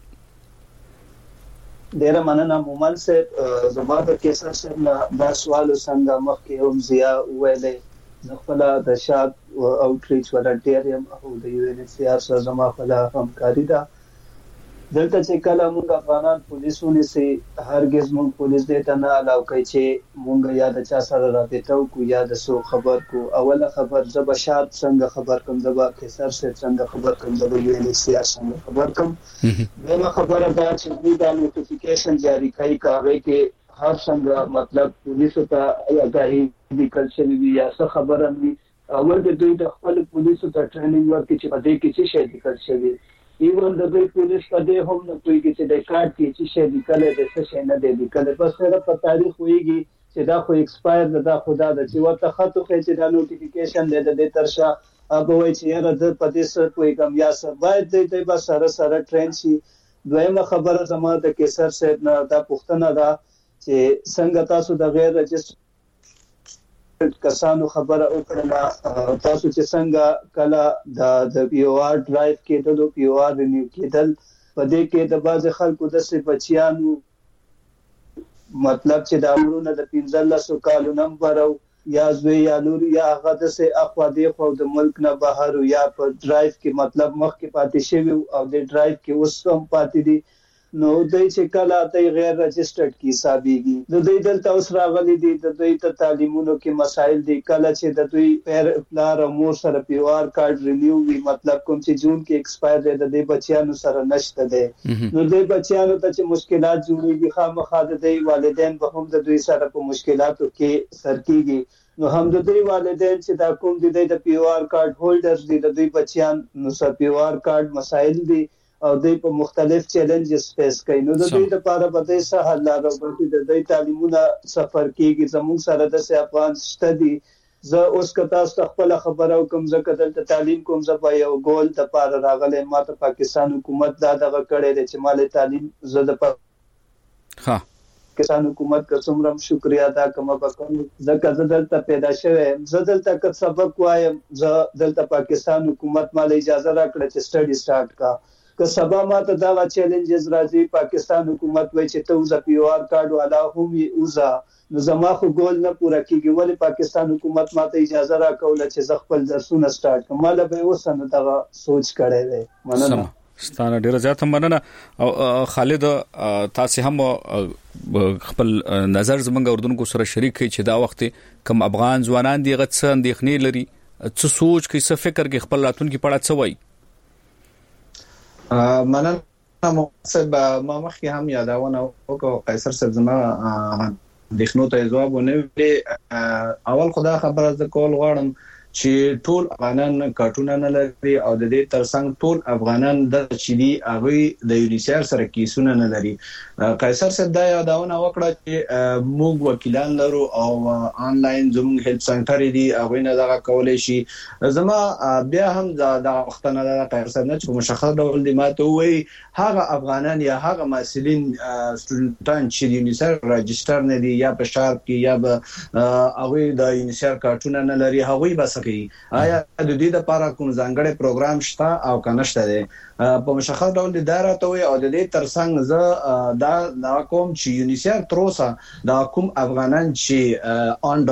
Speaker 12: ډیر مننه مومن صاحب زما د کیسر سره دا سوال څنګه مخکې هم زیا ویلې خپل د شاد او اوټریچ ولنټیریم او د یو ان سی آر سره زما خپل همکاري ده دلته چې کله موږ افغانان پولیسونه سي هرگز موږ پولیس دې ته نه الاو کوي چې موږ یا د چا سره رابطه وکړو یا د سو خبر کو اوله خبر زب شاد څنګه خبر کوم زبا کیسر سره څنګه خبر کوم د یو ان سی آر څنګه خبر کوم دغه خبره ده چې دوی دا نوټیفیکیشن جاری کوي کاغه کې هر څنګه مطلب پولیسو ته آگاهي لیکل شوی وي یا څه خبره وي اول د دوی د خپل پولیسو ته ټریننګ ورکړي چې په دې کې څه شی لیکل شوی ایون د دوی پولیس په دې هم نه کوي چې د کارت کې څه شی لیکل دي څه شی نه دي لیکل بس هغه په تاریخ ویږي چې دا خو ایکسپایر ده دا خدا د چې ورته خطو کې چې دا نوټیفیکیشن دی د ترشا هغه وایي چې یاره د پدې سره کوئی کم یا سره باید دې بس سره سره ټرین شي دویمه خبره زموږ د کیسر صاحب نه دا پوښتنه ده چې څنګه تاسو د غیر رجسټر کسانو خبره وکړه تاسو چې څنګه کله د د پی او آر ډرایو کېدل او پی او آر رینیو کېدل په دې کې د باز خلکو د څه بچیانو مطلب چې د امرونه د پنځلسو کالو نمبر او یا زوی یا لور یا هغه د سه اخوا دی خو د ملک نه بهر یا په ډرایو کې مطلب مخ کې پاتې شوی او د ډرایو کې اوس هم پاتې دي نو دوی چې کله ته غیر رجسټرډ کی حسابيږي د دوی دلته اوس راغلي دي د دوی ته تعلیمونو کې مسایل دي کله چې د دوی پیر پلار او مور سره پیوار کارت رینیو وی مطلب کوم چې جون کې ایکسپایر دی د دې بچیانو سره نشته دي نو د بچیانو ته چې مشکلات جوړيږي خامخا د دوی والدین به هم د دوی سره په مشکلاتو کې سر کیږي نو هم د دوی والدین چې دا کوم دي د پیوار کارت هولډرز دي د دوی بچیان نو سره پیوار کارت مسایل دي او دوی په مختلف چیلنجز فیس کوي نو د دوی لپاره به د سهار لاره ورته د دوی تعلیمونه سفر کیږي زموږ سره د سه افغان شته دي زه اوس کتا ست خپل خبره کوم زکه د تعلیم کوم زه په یو ګول د پاره راغله ماته پاکستان حکومت دا دغه کړی چې مال تعلیم زه د
Speaker 1: ها
Speaker 12: پاکستان حکومت کا څومره شکریا ادا کوم وکم زکه زه دلته پیدا شوم زه دلته که سبق وایم زه دلته پاکستان حکومت مال اجازه راکړه چې سټډي سٹارټ کا که سبا ماته دا چیلنجز راځي پاکستان حکومت وایي چې ته وزا پیوار کارت والا هم وزا نو زما خو ګول نه پوره کیږي ولی پاکستان حکومت ماته اجازه راکوله چې زه خپل درسونه سٹارټ کوم مال به وسنه دا سوچ کړی وي مننه
Speaker 1: ستانه ډیر زیات مننه او خالد تاسو هم خپل نظر زمونږ اردوونکو سره شریک کړئ چې دا وخت کم افغان ځوانان دی غڅ اندېخنې لري څه سوچ کوي څه فکر کوي خپل راتلونکي په اړه څه وایي
Speaker 14: مننه مصب ما مخکې هم یادونه وکړه قیصر صاحب زما دښنو ته جواب ونه اول خدا خبره ز کول غواړم چې ټول افغانان کارتونه نه لري او د دې ترڅنګ ټول افغانان د چيدي هغه د یونیسر سره کیسونه نه لري قیصر صاحب دا یادونه وکړه چې موږ وکیلان لرو او آنلاین زموږ هیلپ سنټر دی هغه نه دا کولای شي زما بیا هم دا وختونه دا قیصر صاحب نه چې مشخص ډول دی ماته وي هغه افغانان یا هغه مسلین سټوډنټان چې یونیسر رجستر نه دي یا په شارپ کې یا به هغه د یونیسر کارتونه نه لري هغه بس آیا د دې لپاره کوم ځانګړی پروګرام شته او کنه شته دی په مشخص ډول د دارته وي او د دې ترڅنګ زه دا دا کوم چې یونیسر تروسا دا کوم افغانان چې آن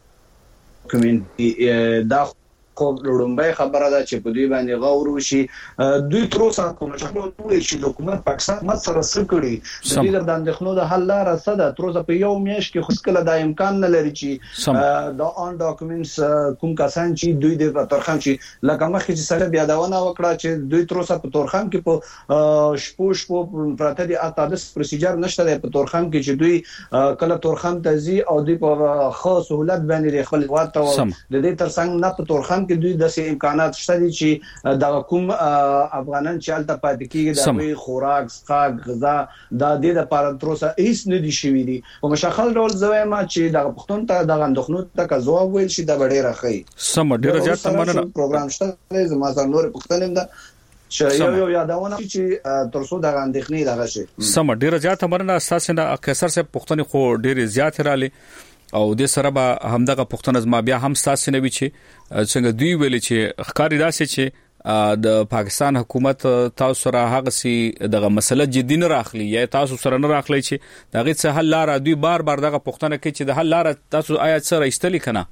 Speaker 14: ډاکومنټ دا خو لومبای خبره ده چې په دوی باندې غور وشي دوی تروسا کوم چې نو چې حکومت پاکستان مت سره سکړي د دې د اندخنو د حل لاره ساده تروسا په یو میش کې خو کله د امکان نه لري چې دا آن ډاکومنټس کوم کسان چې دوی د تورخم چې لکه مخکې چې سره بیا داونه وکړه چې دوی تروسا په تورخم کې په شپو شپو پراته دي اتادس پروسیجر نشته په تورخم کې چې دوی کله تورخم تزي او دوی په خاص سہولت باندې خپل واته د دې ترڅنګ نه په تورخم کې دوی د امکانات شته دي چې د کوم افغانان چې الته پاتې کیږي د خوراک سقاق غذا د دې لپاره تروسه هیڅ نه دي شوی دي او مشخص ډول زویم چې د پښتون ته د غندخنو ته ځواب ویل شي د ډېر راخی
Speaker 1: سم ډېر زیات مننه
Speaker 14: پروګرام شته زما سره نور پښتون هم چې یو یو یادونه چې ترڅو د غندخنی دغه شي
Speaker 1: سم ډېر زیات مننه اساسا اکثر سه پښتون خو ډېر زیات رالی او د سره به همدغه پښتون زما بیا هم تاسو نه وی چې څنګه دوی ویل چې ښکاری داسې چې د پاکستان حکومت تاسو سره هغه سي دغه مسله جدي نه راخلي یا تاسو سره نه راخلي چې دغه څه حل لاره دوی بار بار دغه پښتنه کوي چې د حل لاره تاسو آیا څه راستلی کنه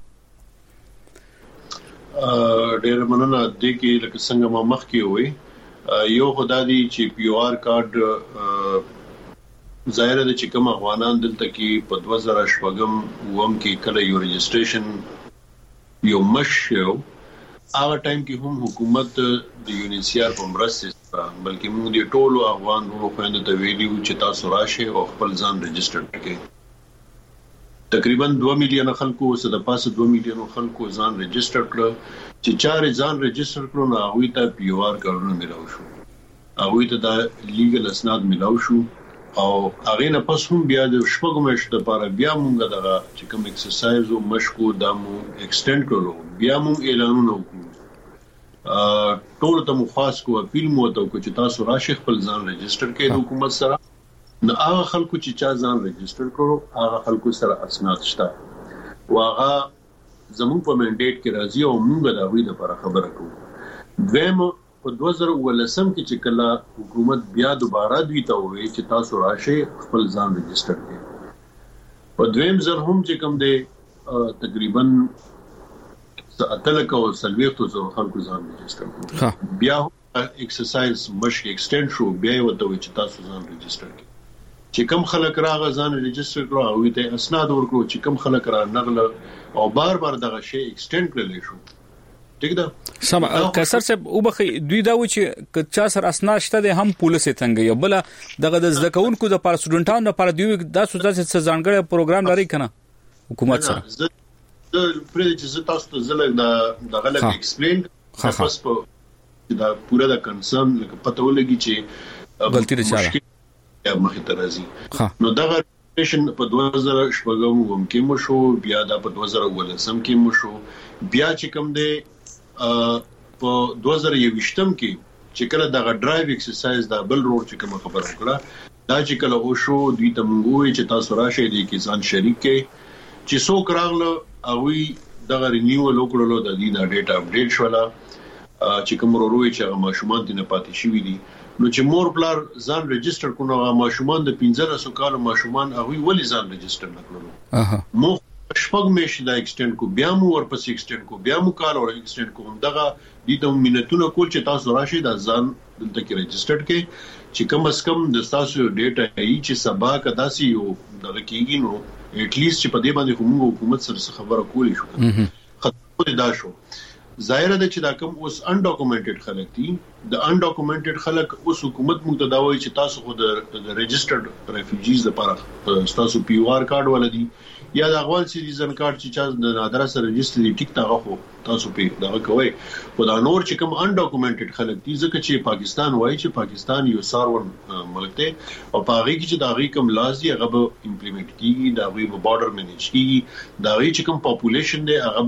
Speaker 13: ډېر مننه د کې لکه څنګه ما مخ کې وي یو خدای چې پیو آر کارت ظاهر ده چې کوم افغانان دلته کې په دوه زره شپږم وم کې کله یو رجسټریشن یو مشو هغه ټایم کې هم حکومت د یونیسر په مرسته بلکې موږ د ټولو افغان ورو خويند ته ویلو چې تاسو راشي او خپل ځان رجسټر کړئ تقریبا دوه میلیون خلکو څخه د پاسه دوه میلیون خلکو ځان رجسټر کړ چې چار ځان رجسټر کړو نو هغه ته پیو آر کارونه ملاو شو هغه ته د لیګل اسناد ملاو شو او هغه نه پس هم بیا د شپږم میاشتې لپاره بیا مونږ دغه چې کوم ایکسرسایز او مشکو د مو ایکسټند کړو بیا مونږ اعلانونه وکړو ټول ته مو خاص کو اپیل مو ته کو چې تاسو راشي خپل ځان رجسټر کړئ د حکومت سره نو هغه خلکو چې چا ځان رجسټر کړو هغه خلکو سره اسناد شته واغه زموږ په منډیټ کې راځي او مونږ د هغوی لپاره خبره کوو دویم په دوه زره ولسم کې چې کله حکومت بیا دوباره دوی ته وایي چې تاسو راشي خپل ځان رجسټر کړئ په دویم زر هم چې کوم دی تقریبا اتلک او سلويختو زو خلکو ځان ريجستره کړو بیا ایکسرسایز مشک ایکسټند شو بیا وته چې تاسو ځان ريجستره کړئ چې کم خلک راغ ځان ريجستره کړو او ته اسناد ورکړو چې کم خلک را نغله او بار بار دغه شی ایکسټند کړل شو ټیک ده
Speaker 1: سم کسر صاحب وبخي دوی دا و چې چا سر اسناد شته د هم پولیس څنګه یو بل دغه د ځکهونکو د پر سټوډنټانو لپاره دوی د سوزات ځانګړي پروګرام لري کنه حکومت سره
Speaker 13: د پرې چې زه تاسو ته زله د دغه لګ ایکسپلین خاص په دا پورا د کنسرن لکه پته ولګي چې
Speaker 1: غلطی ده چاره
Speaker 13: مخه ترازی نو دغه ریشن په دوه هزار شپږم کې مو شو بیا د په دوه هزار ولسم کې مو شو بیا چې کوم دی په دوه هزار یوویشتم کې چې کله دغه ډرایو ایکسرسایز دا بل روډ چې کوم خبر وکړه دا چې کله او شو دوی ته مونږ چې تاسو راشئ د کسان شریک کې چې څوک راغله او دغه رینیول وکړلو د دې د ډیټا اپډیټ شولا چې کوم وروي چې هغه ماشومان دې نه پاتې شوی دي نو چې مور پلار ځان ريجستره کړو هغه ماشومان د پنځه سوه کال ماشومان هغه ولې ځان ريجستره نکړو اها مو شپږ میاشتې دا ایکسټند کو بیا مو ورپسې ایکسټند کو بیا مو کال اور ایکسټند کو دغه دې د مينتونو کول چې تاسو راشي د ځان دلته کې ريجسترډ کې چې کم اس کم د تاسو ډیټا ای چې سبا کدا سي یو دغه کېږي نو اټ لیست چې په دې باندې کوم حکومت سره خبره کولی شو خطر دا شو ظاهر ده چې دا کوم اوس ان ډاکومنټډ خلک دي د ان ډاکومنټډ خلک اوس حکومت موږ ته دا وایي چې تاسو خو د ريجسترډ ریفیوجیز لپاره تاسو پی او آر کارت ولدي یا د افغان سټیزن کارت چې چا د نادره سره ريجستر دي ټیک تاغه خو تاسو په دا کوي خو دا نور چې کوم ان ډاکومنټډ خلک دي ځکه چې پاکستان وایي چې پاکستان یو سارون ملک دی او په هغه کې چې دا غي کوم لازمي هغه به امپلیمنٹ کیږي دا غي به بارډر مینیج کیږي دا غي چې کوم پاپولیشن دی هغه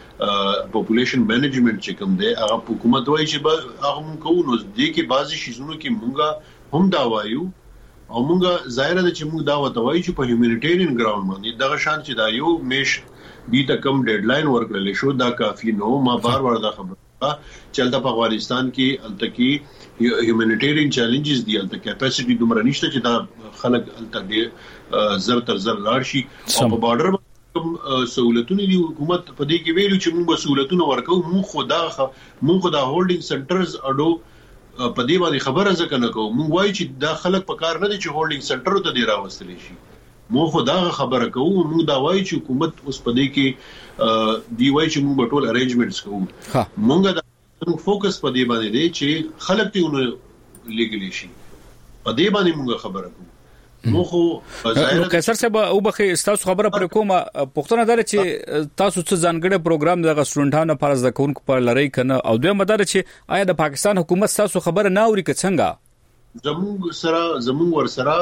Speaker 13: به پاپولیشن مینجمنت چې کوم دی هغه حکومت وایي چې به هغه کوو نو د کې بعضی شیزونو کې مونږه هم دا وایو او مونږه ظاهر ده چې مونږ دا وتوي چې په هیومانیټیرین ګراوند باندې دغه شان چې دا یو میش دي ته کم ډیډلاین ورکړل شو دا کافي نو ما بار بار دا خبره چلته په افغانستان کې التکی هیومانیټیرین چیلنجز دي الته کیپاسټي دومره نشته چې دا خلک الته زر تر زر لاړ شي او په بارډر کوم سہولتونه دي حکومت په دې کې ویلو چې موږ سہولتونه ورکو موږ خدا موږ خدا هولډینګ سنټرز اډو په دې باندې خبره ځکه نه کوم موږ وایو چې دا خلک په کار نه دي چې هولډینګ سنټر ته دی راوستل شي موږ خدا خبره کوو موږ دا وایو چې حکومت اوس په دې کې دی وایي چې موږ ټول ارینجمنټس کوو موږ دا فوکس په دې باندې دی چې خلک ته ونه لګلی شي په دې باندې موږ خبره کوو مو خو
Speaker 1: نو کسر صاحب او بخي تاسو خبره پر کومه پښتنه دار چې تاسو څه ځانګړي پروګرام د غسټونټانو لپاره ځکهونکو پر لری کنه او دوی مدار چې آیا د پاکستان حکومت تاسو خبره نه اوري که څنګه
Speaker 13: زموږ سره زموږ ور سره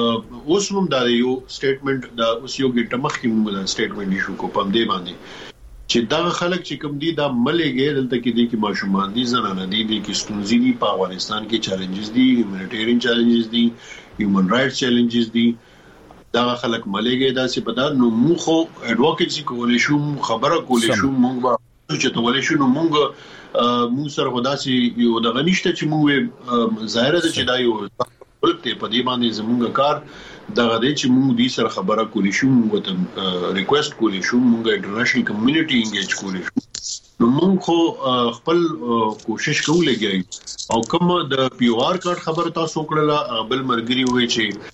Speaker 13: اوس هم دا یو سټیټمنټ دا اوس یو ګټه مخکې موږ دا سټیټمنټ ایشو کو پم دی باندې چې دا خلک چې کوم دي دا ملګری دلته کې دي چې ماشومان دي زنانه دي دي کې ستونزې دي په افغانستان کې چیلنجز دي هیومانیټیرین چیلنجز دي هیومن رائټس چیلنجز دي دا خلک ملګری دا چې پتا نو موږ خو اډوکیسي کولای شو خبره کولای شو موږ چې ته ولې شو نو موږ موږ سره خداسي یو د غنښت چې موږ ظاهر ده چې دا یو ولته په دې باندې زموږ کار دا غدي چې موږ دې سره خبره کولی شو موږ ته ریکوست کولی شو موږ انټرنیشنل کمیونټي انګیج کولی شو نو موږ خو خپل کوشش کوو او کوم د پی او آر کارت خبره تاسو کړله بل مرګري وای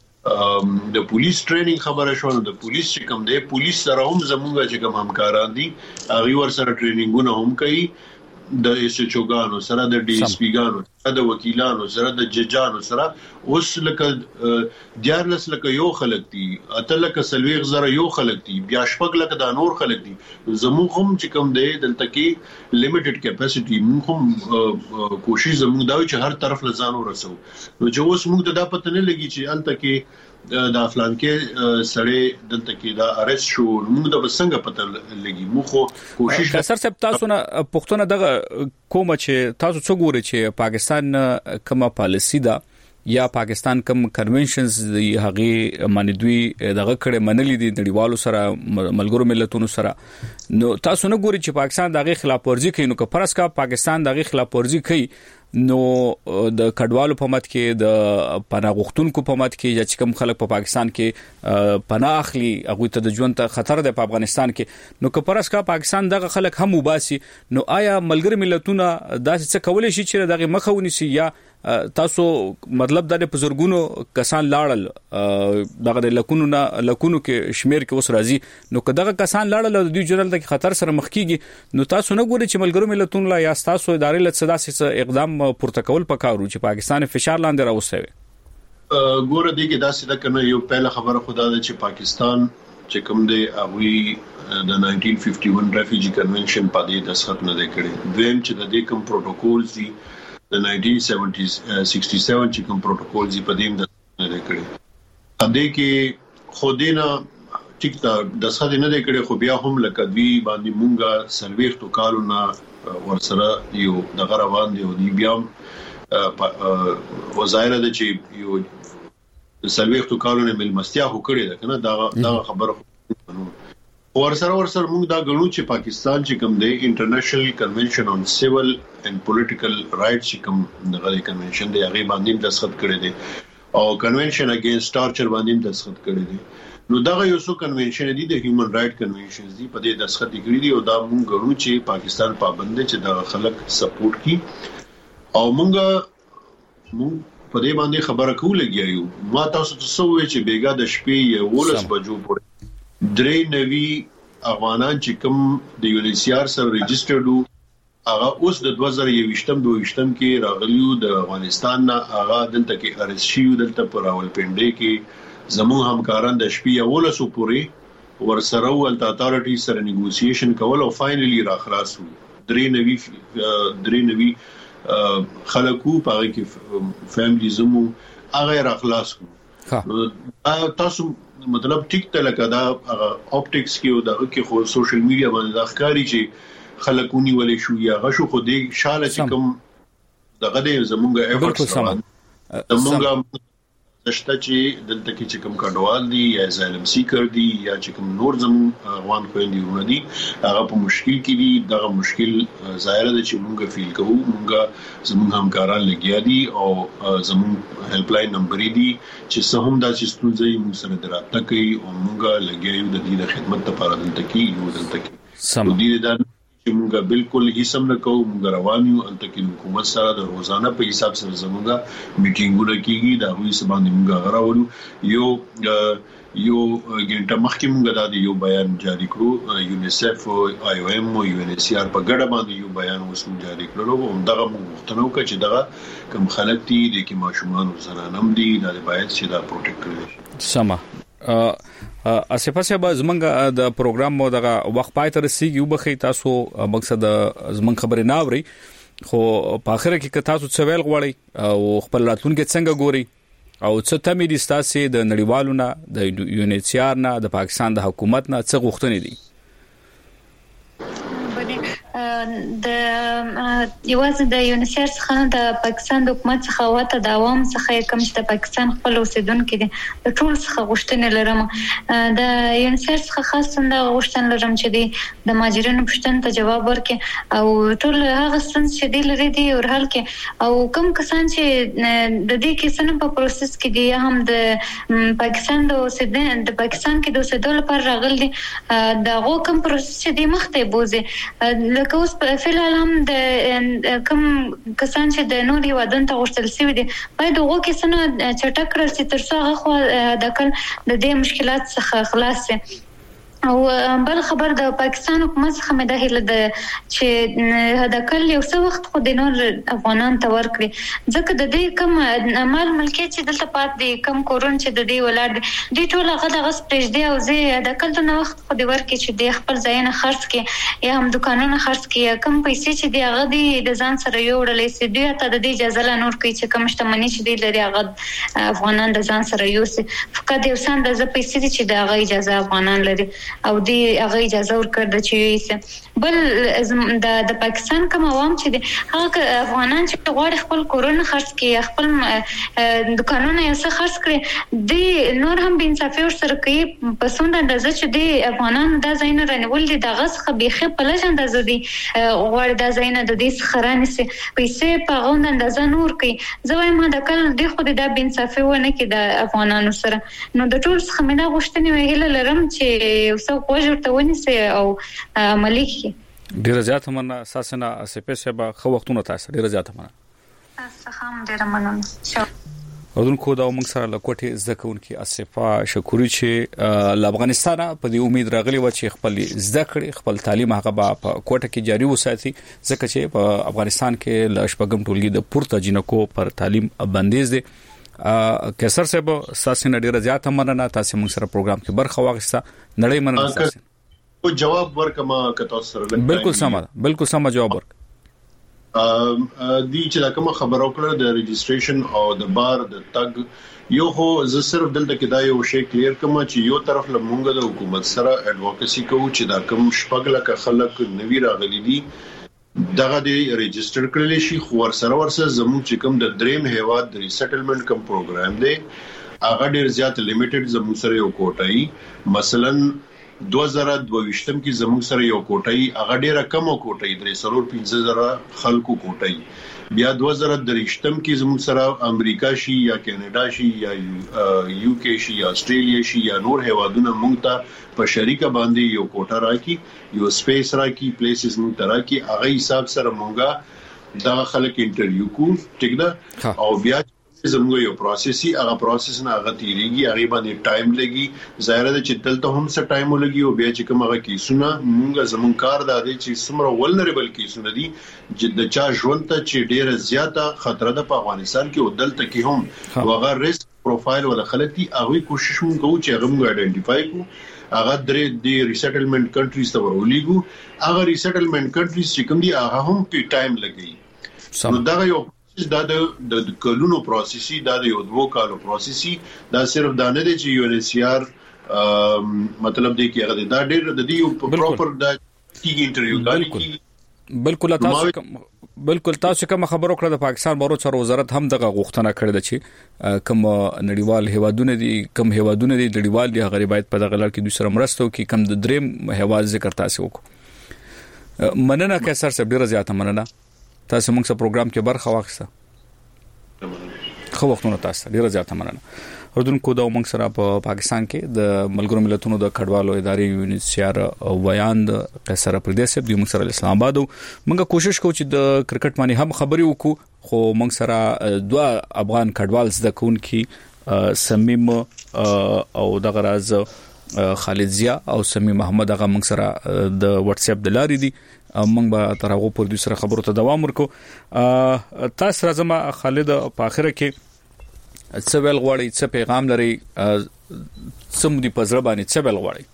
Speaker 13: چې د پولیس ټریننګ خبره شو د پولیس چې کوم دی پولیس سره هم زموږ چې کوم همکاران دي هغه ور سره ټریننګونه هم کوي د ایس ایچ او ګانو سره د ډي اس پی ګانو سره د وکیلانو سره د ججانو سره اوس لکه دیارلس لکه یو خلک دي اته لکه سلويغ زره یو خلک دي بیا شپږ لکه د نور خلک دي زموږ هم چې کوم دی دلته کې لیمیټډ کیپاسټي موږ هم کوشش زموږ دا چې هر طرف لزانو رسو نو چې اوس موږ ته دا پته نه لګي چې الته کې د افلان کې سړی دلته کې دا ارست شو موږ د بسنګ پته لګي موږ خو کوشش
Speaker 1: سر سب تاسو نه پښتون دغه کوم چې تاسو څو ګوري چې پاکستان کومه پالیسی ده یا پاکستان کوم کنونشنز دی هغه ماندوی دغه کړه منلې دي نړیوالو سره ملګرو ملتونو سره نو تاسو نه ګوري چې پاکستان دغه خلاف ورزي کوي نو که پرسکا پاکستان دغه خلاف ورزي کوي نو د کډوالو په مت کې د پناه غوښتونکو په مت کې چې کوم خلک په پاکستان کې پناه اخلي هغه ته د ژوند ته خطر دی په افغانستان کې نو کپرس کا پاکستان دغه خلک هم وباسي نو آیا ملګری ملتونه داسې څه کولای شي چې دغه مخه ونیسي یا تاسو مطلب د بزرګونو کسان لاړل دغه د لکونو نه لکونو کې شمیر کې اوس راځي نو کداغه کسان لاړل د دوی جنرال د خطر سره مخ کیږي نو تاسو نه ګورئ چې ملګرو ملتونو لا یا تاسو ادارې له صدا سي اقدام پورته کول پکارو چې پاکستان فشار لاندې راوستوي
Speaker 13: ګوره دي کې داسې د کنه یو پهله خبره خدا ده چې پاکستان چې کوم دی هغه د نائنټین ففټي ون ریفیوجی کنونشن په دې دستخط نه کړي دویم چې د دې کوم پروتوکولز دي د نائنټین سکسټي سیون چې کوم پروتوکول زی په دې نه کړی ا دې کې خودینا ټیک تا د څه نه کړي خو بیا هم لکه دوی باندې مونږه سلويخ تو کالونه ورسره یو د غروان دی او دی بیا وزایره د چې یو سلويخ تو کالونه مل مستیا هو کړی دا کنه دا دا خبره ورسره ورسره موږ دا غنو چې پاکستان چې کوم دی انټرنیشنل کنونشن اون سیویل اینڈ پولیټیکل رائټس چې کوم دغه کنونشن دی هغه باندې دستخط کړی دی او کنونشن اگینست ټارچر باندې دستخط کړی دی نو دا یو څو کنونشن دي د هیومن رائټ کنونشنز دي په دې دستخط کړی دي او دا موږ غنو چې پاکستان پابند چې دا خلک سپورټ کی او موږ موږ په دې باندې خبره کوله یو ما تاسو ته سوې چې بیګا د شپې یو ولس بجو پورې درې نوي افغانان چې کوم د یونیسیار سره ريجسترډ وو هغه اوس د دوه زره یوویشتم دویشتم کې راغلیو د افغانستان نه هغه دلته کې ارس شیو دلته پر راولپنډي کې زموږ همکاران د شپې اولسو پورې ورسره ول اتارټي سره نیګوسییشن کول او فائنلی را خلاص وو درې نوي درې نوي خلکو په کې فیملی زمو هغه را خلاص کو تاسو مطلب ټیک ته لکه دا اپټکس کې او دا کې خو سوشل میډیا باندې دا ښکاری چې خلکونی ولې شو یا غشو خو دې شاله چې کوم دغه دې زمونږه ایفورټس زمونږه دشته چې دلته کې چې کوم کډوال دي یا زالم سیکر دي یا چې کوم نور زمون افغان خويندې ورونه دي هغه په مشکل کې دي دغه مشکل ظاهر ده چې مونږه فیل کوو مونږه زمون همکاران لګیا دي او زمون هیلپ لاین نمبر دي چې څه هم دا چې ستونزې موږ سره دراتنه کوي او مونږه لګیا یو د دې خدمت لپاره دلته کې یو دلته کې سم دي دا چې مونږه بالکل هیڅ هم نه کوو مونږ روان یو الته کې حکومت سره د روزانه په حساب سره زمونږه میټینګونه کیږي دا وایي سبا موږ غراولو یو یو ګنټه مخکې موږ دا یو بیان جاری کړو یونیسف او آی او ایم او یو ان ایس سی آر په ګډه باندې یو بیان وسو جاری کړو او دغه مختنو کې چې دغه کوم خلک دي د کې ماشومان او زنانم دي دا باید چې دا پروټیکټ کړي
Speaker 1: سما اسفه صاحب زمونږ د پروګرام مو دغه وخت پای تر سیږي وبخي تاسو مقصد زمونږ خبرې نه اوري خو په اخر کې تاسو څه ویل غواړئ او خپل راتلونکي څنګه ګوري او څه تمې دي تاسو د نړیوالو نه د یونیسیار نه د پاکستان د حکومت نه څه غوښتنې دي
Speaker 15: د یوازې د یونیسیار څخه د پاکستان د حکومت څخه واته د عوام څخه کوم چې د پاکستان خپل اوسیدونکو دي د ټول څخه غوښتنې لرم د یونیسیار څخه خاصه د غوښتنې لرم چې د مهاجرینو پوښتنې ته جواب ورکړي او ټول هغه څه چې د لري دي ورحل کې او کوم کسان چې د دې کې سن په پروسس کې دي هم د پاکستان د اوسیدنې د پاکستان کې د اوسېدو لپاره راغلي دي دا غو کوم پروسس چې د مخته بوزي لکه اوس په فعل هم د کوم کسان چې د نوري ودان ته غوښتل شوی دي باید هغه کې څنګه چټک کړل چې تر څو هغه د کل د دې مشکلات څخه خلاص شي او بل خبر د پاکستان حکومت څخه مې د هیله د چې هدا کل یو څه وخت خو د نور افغانان ته ورکړي ځکه د دې کم مال ملکیت چې دلته پات دي کم کورون چې د دې ولر دي ټول هغه د غصب پرېږدي او زه د کل ته وخت خو د ورکړي چې د خپل ځای نه خرڅ کړي یا هم دکانونه خرڅ کړي کم پیسې چې دی هغه دی د ځان سره یو وړلې سي دوی ته د دې اجازه لا نور کوي چې کم شتمنۍ چې دی لري هغه افغانان د ځان سره یو سي فقط یو سم د پیسې چې د هغه اجازه افغانان لري او دی هغه اجازه ورکړه چې بل د د پاکستان کوم عوام چې د هغه افغانان چې غواړي خپل کورونه خرڅ کړي خپل دکانونه یې څه خرڅ کړي د نور هم بې انصافي ورسره کوي په څومره اندازه چې د افغانانو دا ځایونه رانیول دي دغه څخه بیخي په لږ اندازه دي غواړي دا ځایونه د دې څخه رانیسي پیسې په غونډه اندازه نور کوي زه وایم دا کله د خو د بې انصافي ونه کې د افغانانو سره نو د ټول څخه مې دا غوښتنې وهله لرم چې یو څه غوږ ورته ونیسي او عملي کړي.
Speaker 1: ډیره زیاته مننه اساسا اسپې سبا خو وختونه تاسو ډیره زیاته مننه.
Speaker 15: تاسو هم ډیره مننه.
Speaker 1: اردوونکو دا موږ سره لکوټي زکونکي اسفا شکوري چې ل افغانستان په دې امید راغلی و چې خپل زده کړې خپل تعلیم هغه په کوټه کې جاری وساتي ځکه چې په افغانستان کې ل شپږم ټولګي د پورته جنکو پر تعلیم بندیز دي. کیسر صاحب ساسي نډیره زیاته مننه تاسو موږ سره پروګرام کې برخه واغسته نړۍ مننه تاسو
Speaker 13: او جواب ورکما کته سره
Speaker 1: بالکل سم بالکل سم جواب ورک
Speaker 13: دی چې کوم خبرو کړه د ريجستریشن او د بار د تګ یو هو ز صرف دلته کې دا یو شی کلیر کما چې یو طرف له مونږ د حکومت سره اډوکیسي کوو چې دا کوم شپږ لکه خلک نوی راغلي دي دغه دی ريجستر کړل شي خو ور سره ورسره زموږ چې کوم د دریم هیواد د ریسټلمنٹ کم پروګرام دی هغه ډیر زیات لیمیټډ زموږ سره یو کوټای مثلا دو هزار دوه کې زموږ سره یو کوټای هغه ډیره کم کوټای درې سلور پنځه زره خلکو کوټای بیا دو هزار درې کې زموږ سره امریکا شي یا کینیډا شي یا یو کې شي یا استرالیا شي یا نور هیوادونه مونږ ته په شریکه باندې یو کوټه راکې یو سپیس راکې پلیسز مونږ ته راکې هغه حساب سره مونږه دا خلک انټرویو کو ټیک ده او بیا زموږ یو پروسیسي هغه پروسس نه هغه تیریږي هغه باندې ټایم لګي ظاهر ده چې دلته هم څه ټایم ولګي او بیا چې کوم هغه کیسونه موږ زموږ کار دا دی چې سمره ولنریبل کیسونه دي چې د چا ژوند ته چې ډیره زیاته خطر ده په افغانستان کې او دلته کې هم هغه ریسک پروفایل ولا خلک دي هغه کوشش موږ کوو چې هغه موږ آئیډنټیفای کړو هغه درې د ریسټلمنٹ کنټریز ته ورولېګو هغه ریسټلمنٹ کنټریز چې کوم دي هغه هم په ټایم لګي نو دا یو دا د کلونو پروسیسي دا د یو دوه کالو پروسیسي دا صرف دا نه دی چې یو ان سی آر مطلب دی کې هغه دا ډېر د دې پراپر دا کیږي انټرویو کوي
Speaker 1: بالکل تاسو بالکل تاسو کوم خبرو کړه د پاکستان بارو چارو وزارت هم دغه غوښتنه کړې ده چې کوم نړیوال هیوادونه دي کوم هیوادونه دي نړیوال دي هغه باید په دغه لړ کې دوی سره مرسته وکړي کوم د دریم هیواد ذکر تاسو وکړو مننه کیسر صاحب ډیره زیاته مننه تاسو موږ سره پروګرام کې برخه واخیسته خو وختونه تاسو ډیره زیاته مننه. اردوونکو دا موږ سره په پاکستان کې د ملګرو ملتونو د کډوالو ادارې یونیسیار ویان د قیصر پردیس د موږ سره اسلام آباد موږ کوشش کوو چې د کرکټ باندې هم خبري وکړو خو موږ سره دوه افغان کډوال زده کوونکي سمیم او دغه راز خالد ضیا او سمیم محمد هغه موږ سره د واتس اپ د لارې دي موږ به تر هغه پر دوی سره خبرو ته دوام ورکو. تاسو راځم خالد په اخره کې څه ویل غواړئ څه پیغام لري څه مو دي په ځړ باندې څه ویل غواړئ؟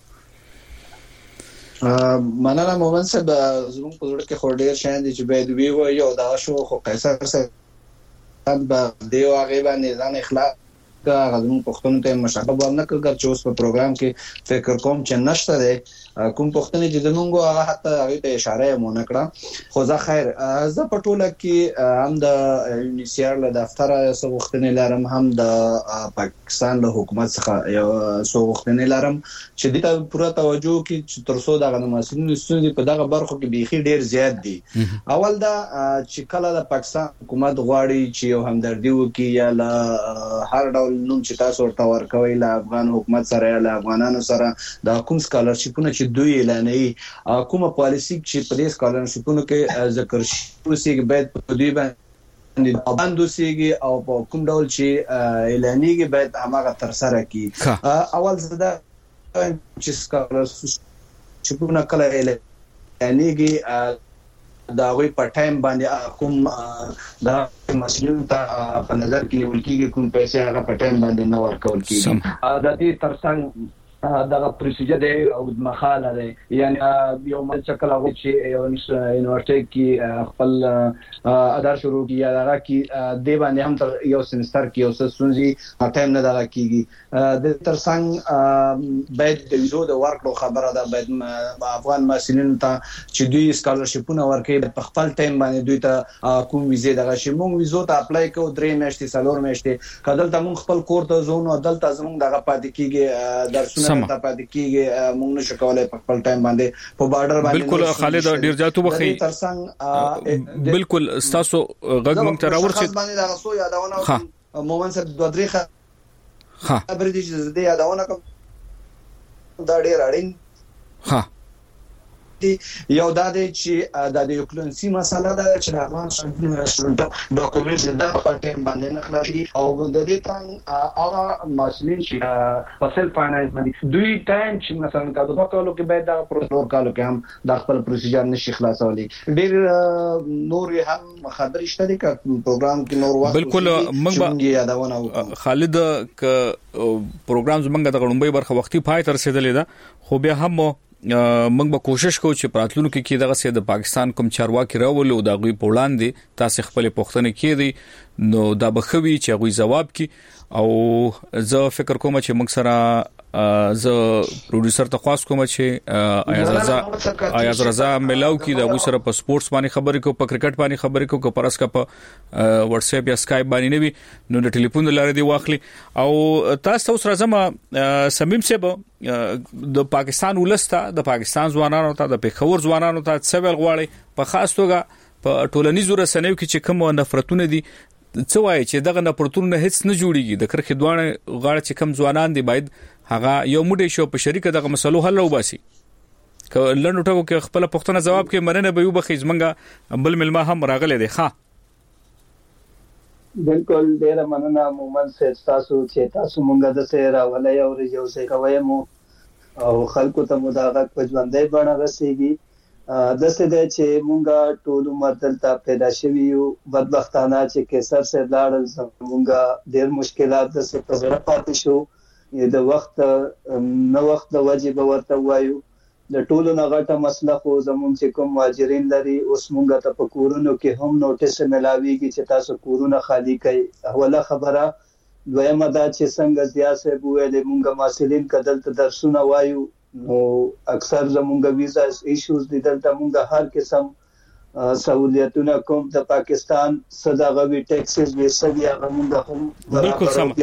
Speaker 14: مننه مومن صاحب زموږ په وړاندې خو ډیر شان دي چې باید وی و یو دا شو خو قیصر صاحب به دی واغې باندې ځان اخلاق کا غوښتنه پښتون ته مشابه باندې کړل چې اوس په پروګرام کې فکر کوم چې نشته ده کوم پښتني چې زمونږ هغه حتی هغه ته اشاره مونږ کړه خو زه خیر زه په ټوله کې هم د یونیسیار له دفتر سره وختنه لرم هم د پاکستان له حکومت څخه یو سو وختنه لرم چې د ته پوره توجه کې چې ترڅو دغه مسؤلین ستونزې په دغه برخو کې بيخي ډیر زیات دي. اول دا چې کله د پاکستان حکومت غواړي چې یو همدردي وکړي یا له هر ډول نوم چې تاسو ورته ورکوي له افغان حکومت سره یا له افغانانو سره د کوم سکالرشپونه دوی اعلانوي کومه پالیسی چې په دې سکالرشپونو کې ذکر شوی چې باید په دوی باندې باندې سیږي او په کوم ډول چې اعلانيږي باید هغه تر سره کی. اول زده چې سکالرشپونه کله اعلانيږي دا غوي په ټایم باندې کوم دا مسلمان ته په نظر کې ولکېږي کوم پیسې هغه په ټایم باندې نه ورکول کیږي. دا دې ترڅنګ
Speaker 12: دغه پروسیجر دی او مخاله دی یعنی یو مل شکل هغه چې یو یونیورسيټي کې خپل ادار شروع کی یا دغه کې دی باندې هم تر یو سمستر کې یو څه سونځي ټایم نه دغه کیږي د ترڅنګ باید د ویزو د ورکړو خبره ده باید افغان مسلمانانو ته چې دوی سکالرشپونه ورکړي په خپل ټایم باندې دوی ته کوم ویزه دغه شی مونږ ویزو ته اپلای کوو درې میاشتې څلور میاشتې کله ته مونږ خپل کور ته ځو نو دلته زمونږ دغه پاتې کیږي درسونه ته پاتې کیږي مونږ نشو کولای په خپل ټایم باندې په بارډر باندې
Speaker 1: بالکل خالد ډیر جاتو بخي بالکل تاسو غږ مونږ ته راورچې
Speaker 12: باندې دا غسو یادونه مومن سره دوه درې
Speaker 1: ها
Speaker 12: خبرې دي چې د یادونه کوم دا ډیر اړین
Speaker 1: ها
Speaker 12: یو دا دی چې د یوکلنسي مسله ده چې د افغان شنډ رسټورانټ ډاکومنټ د په ټیم باندې نه خلاصي او د دې څنګه هغه مسلین چې په سل فاینانس باندې دوی ټایم چې مثلا کاوه په کولو کې باید د پروسیجر کالو کې هم د خپل پروسیجر نشي خلاصولي ډیر نور هم خبرې شته دي ک پروګرام کې نور وخت
Speaker 1: بالکل موږ خالد ک پروګرام زمونږ د غړومبي برخه وختي پای تر رسیدلې ده خو بیا هم موږ به کوشش کوو چې پراتلونکو کې دغه سید د پاکستان کوم چارواکي راولو د غوي په وړاندې تاسو خپل پوښتنه کړئ نو دا بخوي چې غوي جواب کړي او زه فکر کوم چې موږ سره زه پروډوسر ته خاص کوم چې ایاز رضا ایاز رضا ملاو کی د غوي سره په سپورتس باندې خبرې کو په کرکټ باندې خبرې کو کو پرس کا په واتس اپ یا اسکایپ باندې نوي نو د ټلیفون لاره دی واخلي او تاسو سره زما سمیم سیب د پاکستان ولسته د پاکستان ځوانانو ته د پیښور ځوانانو ته څه ویل غواړي په خاص توګه په ټولنیزو رسنیو کې چې کوم نفرتونه دي څه وایي چې دغه نفرتونه هیڅ نه جوړیږي د کرخې دوانه غاړه چې کم ځوانان دي باید هغه یو موډي شو په شریکه دغه مسلو حل وباسي ک لنډو ټکو کې خپل پښتنه جواب کې مننه به یو بخیز منګه بل ملما هم راغله دي ښا
Speaker 12: بالکل ډیر مننه مومن سه تاسو چې تاسو مونږه د سره ولې او یو څه کوي مو او خلکو ته مداغت په ژوندۍ باندې رسیږي د څه د چې مونږه ټول مدل ته پیدا شوی یو بدبختانه چې کیسر سره لاړل مونږه ډیر مشکلات د څه په غره پاتې شو د وخت نو وخت د واجب ورته وایو د ټولو نغټه مسله خو زمون چې کوم مهاجرین لري اوس مونږه ته په کورونو کې هم نوټیس ملاويږي چې تاسو کورونه خالی کړئ اوله خبره دویمه دا چې څنګه سیاسي بوې د مونږه مسلین کدل ته درسونه وایو نو اکثر زمونږه ویزا ایشوز دي دلته مونږه هر قسم سہولیتونه کوم د پاکستان صداغوي ټیکسز به سړي هغه مونږه هم
Speaker 1: بالکل سم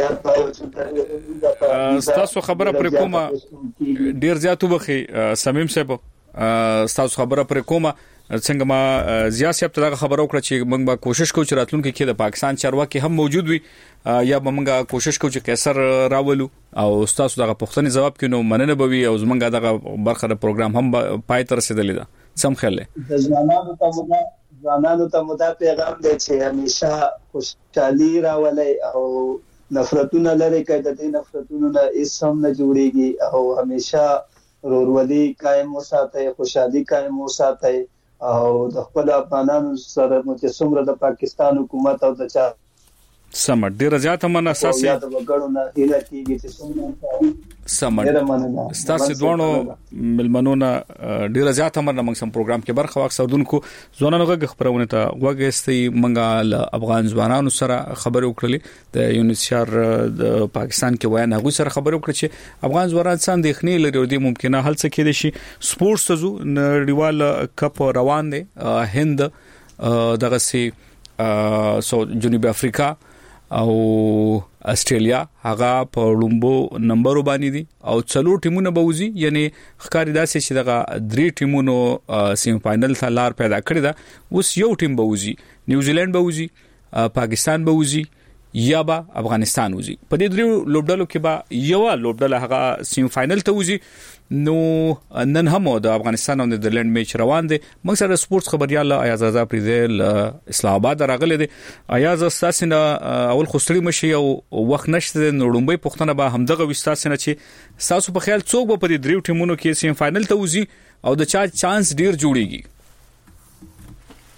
Speaker 1: تاسو خبره پر کومه ډیر زیاتو بخي سمیم صاحب تاسو خبره پر کومه څنګه ما زیات ته خبرو کړ چې موږ به کوشش کوو چې راتلونکي کې د پاکستان چارواکي هم موجود وي یا به موږ کوشش کوو چې کیسر راولو او تاسو دغه پوښتنې جواب کینو مننه بوي او زمونږ دغه برخه د پروګرام هم پای تر رسیدلی ده سم خیال
Speaker 12: د ځوانانو ته مو ځوانانو ته مو دا پیغام دی چې همیشه خوشحالي راولي او نفرتونه لري کړي د دې نفرتونو نه هیڅ هم نه جوړيږي او همیشه ورورولي قائم وساتي خوشحالي قائم وساتي او د خپل افغانانو سره مو چې څومره د پاکستان حکومت او د چا
Speaker 1: سم ډیر زیات من اساسي
Speaker 12: یا د وګړو نه هیله کیږي چې څومره
Speaker 1: سم ستاسو دوانو ملمنونه ډیر زیات من موږ سم پروګرام کې برخه واخصودونکو ځوانانو غږ خبرونه ته وګستې منګه افغان ځوانانو سره خبرې وکړلې د یونیسيار د پاکستان کې وایي هغه سره خبرې وکړي چې افغان ځوانان څنګه د خنې لري او د ممکنه حل څه کېدي شي سپورتس زو نړیوال کپ روان دي هند دغه سي سو جنوبي افریقا او استرالیا هغه په لومبو نمبر باندې دي او څلور ټیمونه بوزي یعنی ښکاری داسې چې دغه درې ټیمونو سیمی فائنل ته لار پیدا کړی دا اوس یو ټیم بوزي نیوزیلند بوزي پاکستان بوزي یا با افغانستان وزي په دې درې لوبډلو کې با یو لوبډله هغه سیمی فائنل ته وزي نو نن هم د افغانستان او نیدرلند میچ روان دي موږ سره سپورتس خبريال ایاز رضا پریدل اسلام آباد راغله دي ایاز استاسنه اول خوستړي مشي او وخت نشته نړومبي پښتنه به همدغه وستاسنه چې تاسو په خیال څوک به په دې درې ټیمونو کې سیمی فائنل ته وزي او د چا چانس ډیر جوړيږي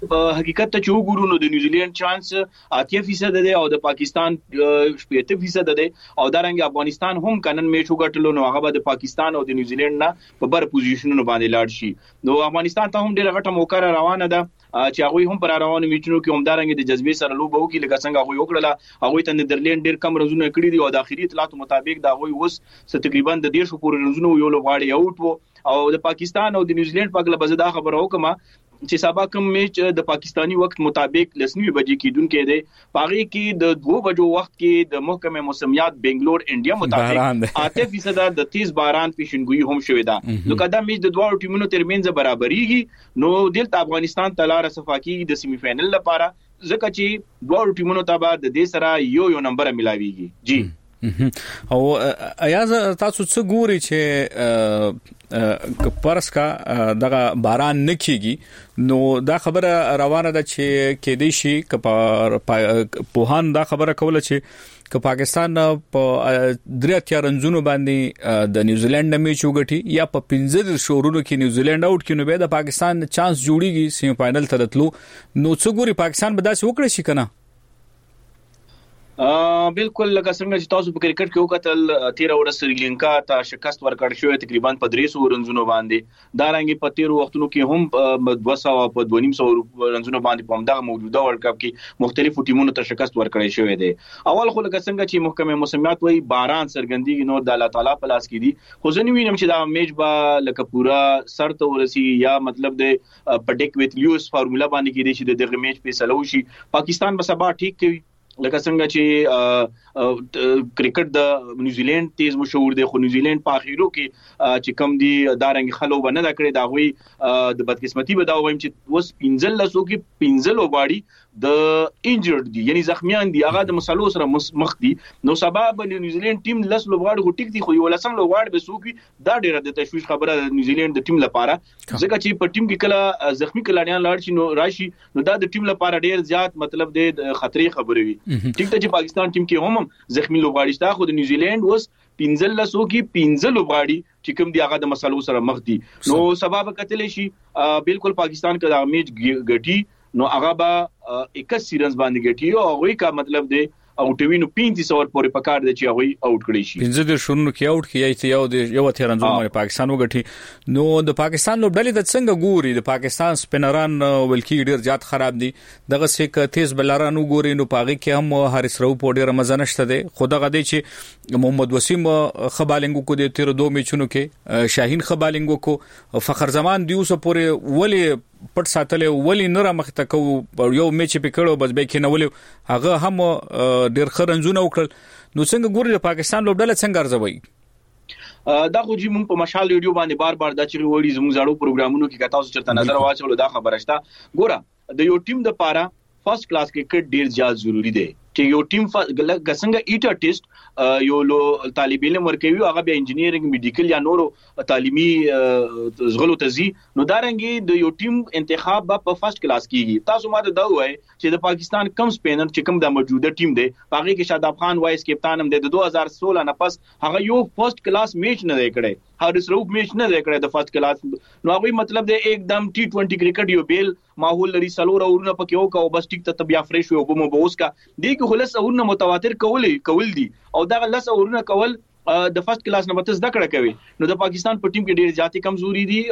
Speaker 16: حقیقت ته چې وګورو نو د نیوزیلند چانس اتیا فیصد دی او د پاکستان شپږ فیصد دی او دا رنګ افغانستان هم کنن میچ وګټلو نو هغه به د پاکستان او د نیوزیلند نه په بر پوزیشنونو باندې لاړ شي نو افغانستان ته هم ډیره غټه موقع روانه ده چې هغه هم پر روانو میچونو کې هم دارنګ د جذبې سره لوبو کې لکه څنګه هغه وکړه هغه ته نیدرلند ډیر کم رنونه کړی دي او د اخیری اطلاعات مطابق دا هغه اوس تقریبا د ډیر شو پورې رنونه یو لوغاړي اوټ وو او د پاکستان او د نیوزیلند په اړه بزدا خبره وکما چې سبا کوم میچ د پاکستانی وخت مطابق لسنوي بجې کېدونکې دی پاغي کې د دوه بجو وخت کې د محکمه موسمیات بنگلور انډیا مطابق اته فیصد د تیز باران پیشنګوئی هم شوې ده نو کدا میچ د دوه ټیمونو ترمنځ برابرېږي نو دلته افغانستان تلاره صفاکی د سیمی فائنل لپاره ځکه چې دوه ټیمونو ته بعد د دې سره یو یو نمبر ملاويږي جی
Speaker 1: او ایاز تاسو څه ګوري چې پرسکا دغه باران نکېږي نو دا خبره روانه ده چې کې دی شي ک په دا خبره کوله چې ک پاکستان په درې اتیا رنزونو باندې د نیوزیلند میچ وګټي یا په پنځه شورونو کې نیوزیلند اوټ کینو به د پاکستان چانس جوړیږي سیمی فائنل ته راتلو نو څه ګوري پاکستان به داسې وکړي شي کنه
Speaker 16: ا بالکل لکه څنګه چې تاسو په کرکټ کې وکتل تیر ورځ سریلانکا ته شکست ورکړ شو تقریبا په درې سوه رنزونو باندې دا رنګ په تیر وختونو کې هم دوه سوه په دوه نیم سوه رنزونو باندې په همدغه موجوده ورلد کپ کې مختلفو ټیمونو ته شکست ورکړی شوی دی اول خو لکه څنګه چې محکمه موسمیات وایي باران سرګندګي نو د الله تعالی په لاس کې دي خو ځنی وینم چې دا میچ به لکه پورا سر ته ورسي یا مطلب د پډیک ویت لیوس فارمولا باندې کې دي چې دغه میچ فیصله وشي پاکستان به سبا ټیک کوي لکه څنګه چې کرکټ د نیوزیلند تیز مشهور دی خو نیوزیلند په اخیرو کې چې کم دي دارنګ خلو بنه دا کړی دا وی د بدقسمتي به دا وایم چې وس پنځل لسو کې پنځل وباړي د انجرډ دي یعنی زخمیان دي هغه د مسلو سره مخ دي نو سبب د نیوزیلند ټیم لس لوغاړي خو ټیک دي خو یو لسم لوغاړي به سوقي دا ډیره د تشویش خبره د نیوزیلند د ټیم لپاره ځکه چې په ټیم کې کله زخمی کلاریان لاړ شي نو راشي نو دا د ټیم لپاره ډیر زیات مطلب د خطرې خبره وي ټیک ته چې پاکستان ټیم کې هم زخمی لوغاړي شته خو د نیوزیلند اوس پنځل لسو کې پنځل لوغاړي چې کوم دی هغه د مسلو سره مخ دي نو سبب کتل شي بالکل پاکستان کا د میچ ګټي نو هغه به اکیس رنز باندې ګټي او هغه کا مطلب دی اوټوي نو پنځه سو پورې پکار دي چې هغه اوټ کړي شي
Speaker 1: پنځه د شونو کې اوټ کیږي یو د یو اتیا رنزونو باندې پاکستان وګټي نو د پاکستان لوبډلې د څنګه ګوري د پاکستان سپینران ولکی ډیر زیات خراب دي دغه سیک تیز بلارانو ګوري نو پاغي کې هم حارث رو په ډیر مزه نشته دي خدغه دي چې محمد وسیم خبالنګو کو د تیر دوه میچونو کې شاهین خبالنګو کو فخر زمان دیوسه پورې ولی پټ ساتلې ولی نره مخته کو یو میچ پکړو بس به کې نو هغه هم ډیر خرنځونه وکړل نو څنګه ګوري د پاکستان لوبډله څنګه ارزوي
Speaker 16: دا خو چې مونږ په مشال ریډیو باندې بار بار دا چې وړي زموږ زړو پروګرامونو کې کتاو چرته نظر واچولو دا خبره شته ګوره د یو ټیم د پاره فرست کلاس کرکټ ډیر زیات ضروری دی چې یو ټیم څنګه ایټر ټیسټ یو لو طالب علم ورکوي هغه به انجینیرینګ میډیکل یا نورو تعلیمي زغلو تزي نو دارنګي د یو ټیم انتخاب په فرست کلاس کیږي تاسو ماته دا وایي چې د پاکستان کم سپینر چې کم د موجوده ټیم دی هغه کې شاداب خان وایس کپتان هم د دوه هزار سولہ نه پس هغه یو فرست کلاس میچ نه دی کړی حارث روف میچ نه دی کړی د فرست کلاس نو هغه مطلب دی एकदम ټي ټوئنټي کرکټ یو بیل ماحول لري سلور اورونه پکې او کا بس ټیک ته بیا فرش یو بمو بوس کا دی کې خلاص اورونه متواتر کول کول دي او دا لس اورونه کول د فرست کلاس نه متز دکړه کوي نو د پاکستان په ټیم کې ډېر ذاتی کمزوري دي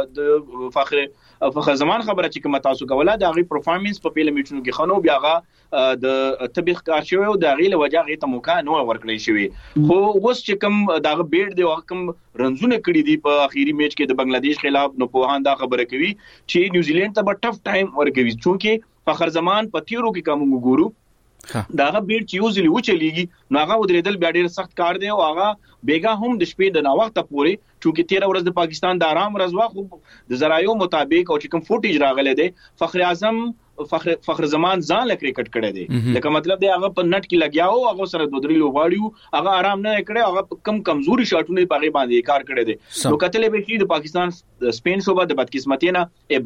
Speaker 16: د فخر فخر زمان خبره چې کوم تاسو کوله د غي پرفارمنس په پیله میچونو کې خنو بیا غا د طبيخ کار شوی او د غي له وجه غي ته موقع نو ورکړی شوی خو اوس چې کوم دغه بیډ دی او کوم رنزونه کړی دي په اخیری میچ کې د بنگلاديش خلاف نو په هان دا خبره کوي چې نیوزیلند ته به ټف ټایم ورکوي چونکه فخر زمان په تیرو کې کوم وګورو داغه بیډ چې یوزلی و چلیږي نو هغه ودریدل بیا ډیر سخت کار دی او هغه بیګا هم د شپې د ناوخته پورې چې تیر ورځ د پاکستان د آرام ورځ واخو د زرایو مطابق او چې کوم فوټیج راغله دی فخر اعظم فخر فخر زمان ځان ل کرکټ کړی دی لکه مطلب دی هغه په نټ کې لګیاو هغه سره دوه درې لوغاړیو هغه آرام نه کړی هغه کم کمزوري شاټونه په غي باندې کار کړی دی نو کتلې به چې د پاکستان سپین شوبه د بدقسمتۍ نه ابرار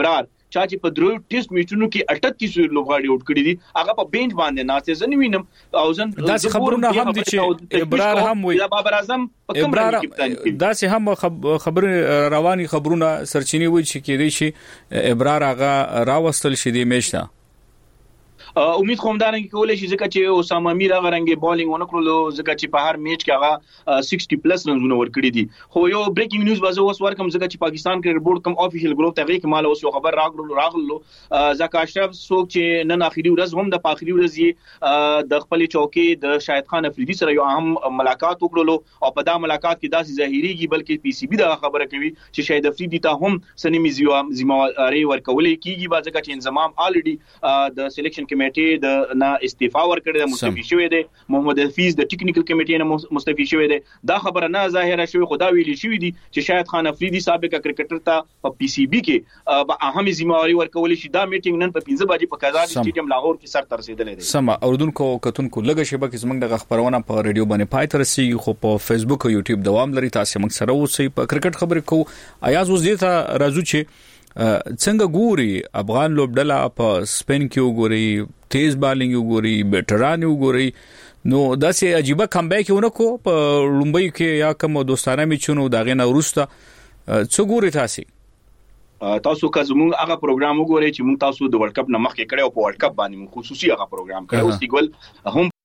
Speaker 16: چا چې په درو ټیسټ میچونو کې اٹھتیس لوبغاړي اوټ کړی دي هغه په بینچ باندې ناشته زنه وینم او زن
Speaker 1: داسې خبرونه هم دي چې ابرار هم وي
Speaker 16: بابر اعظم په کوم رنګ کې
Speaker 1: داسې هم خبر رواني خبرونه سرچینی وي چې کې دي چې ابرار هغه راوستل شي د میچ ته
Speaker 16: امید کوم دا رنګ کولای شي ځکه چې اسامه امیر هغه رنګ بالینګ ونکړلو ځکه چې په هر میچ کې هغه شصت پلس رنونه ورکړي دي خو یو بریکینګ نیوز بازو اوس ورکم ځکه چې پاکستان کرکټ بورډ کوم افیشل ګروپ ته غي کمال اوس یو خبر راغلو راغلو ځکه اشرف سوک چې نن اخیری ورځ هم د اخیری ورځ یې د خپل چوکي د شاهد خان افریدي سره یو اهم ملاقات وکړلو او په دا ملاقات کې داسې ظاهريږي بلکې پی سی بي دا خبره کوي چې شاهد افریدي ته هم سنمي ذمہواری ورکولې کیږي ځکه چې انضمام الریډي د سلیکشن کمیټې د نه استعفا ورکړی د مستفی شوی دی محمد حفیظ د ټیکنیکل کمیټې نه مستفی شوی دی دا خبره نه ظاهره شوی خدا ویلي شوی دی چې شاهد خان افریدي سابق کرکټر ته په پی سی بي کې به اهم ذمہواری ورکول شي دا میټینګ نن په پنځه بجې په کازاد سټیډیم لاهور کې سر تر رسیدلې دی
Speaker 1: سم اوردونکو کتونکو لږه شبکه کې زمنګ د خبرونه په ریډیو باندې پای تر رسیدي خو په فیسبوک او یوټیوب دوام لري تاسو موږ سره اوسئ په کرکټ خبرې کو ایاز اوس دې ته راځو چې څنګه ګوري افغان لوبډله په سپین کې وګوري تیز بالینګ وګوري بیټران وګوري نو داسې عجیبه کمبیک ونکو په لومبۍ کې یا کوم دوستانه میچونو داغه نه ورسته څو ګوري تاسو
Speaker 16: تاسو که زموږ هغه پروګرام وګورئ چې موږ تاسو د ورلد کپ نه مخکې کړو په ورلد کپ باندې خصوصي هغه پروګرام کړو اوس دیګل هم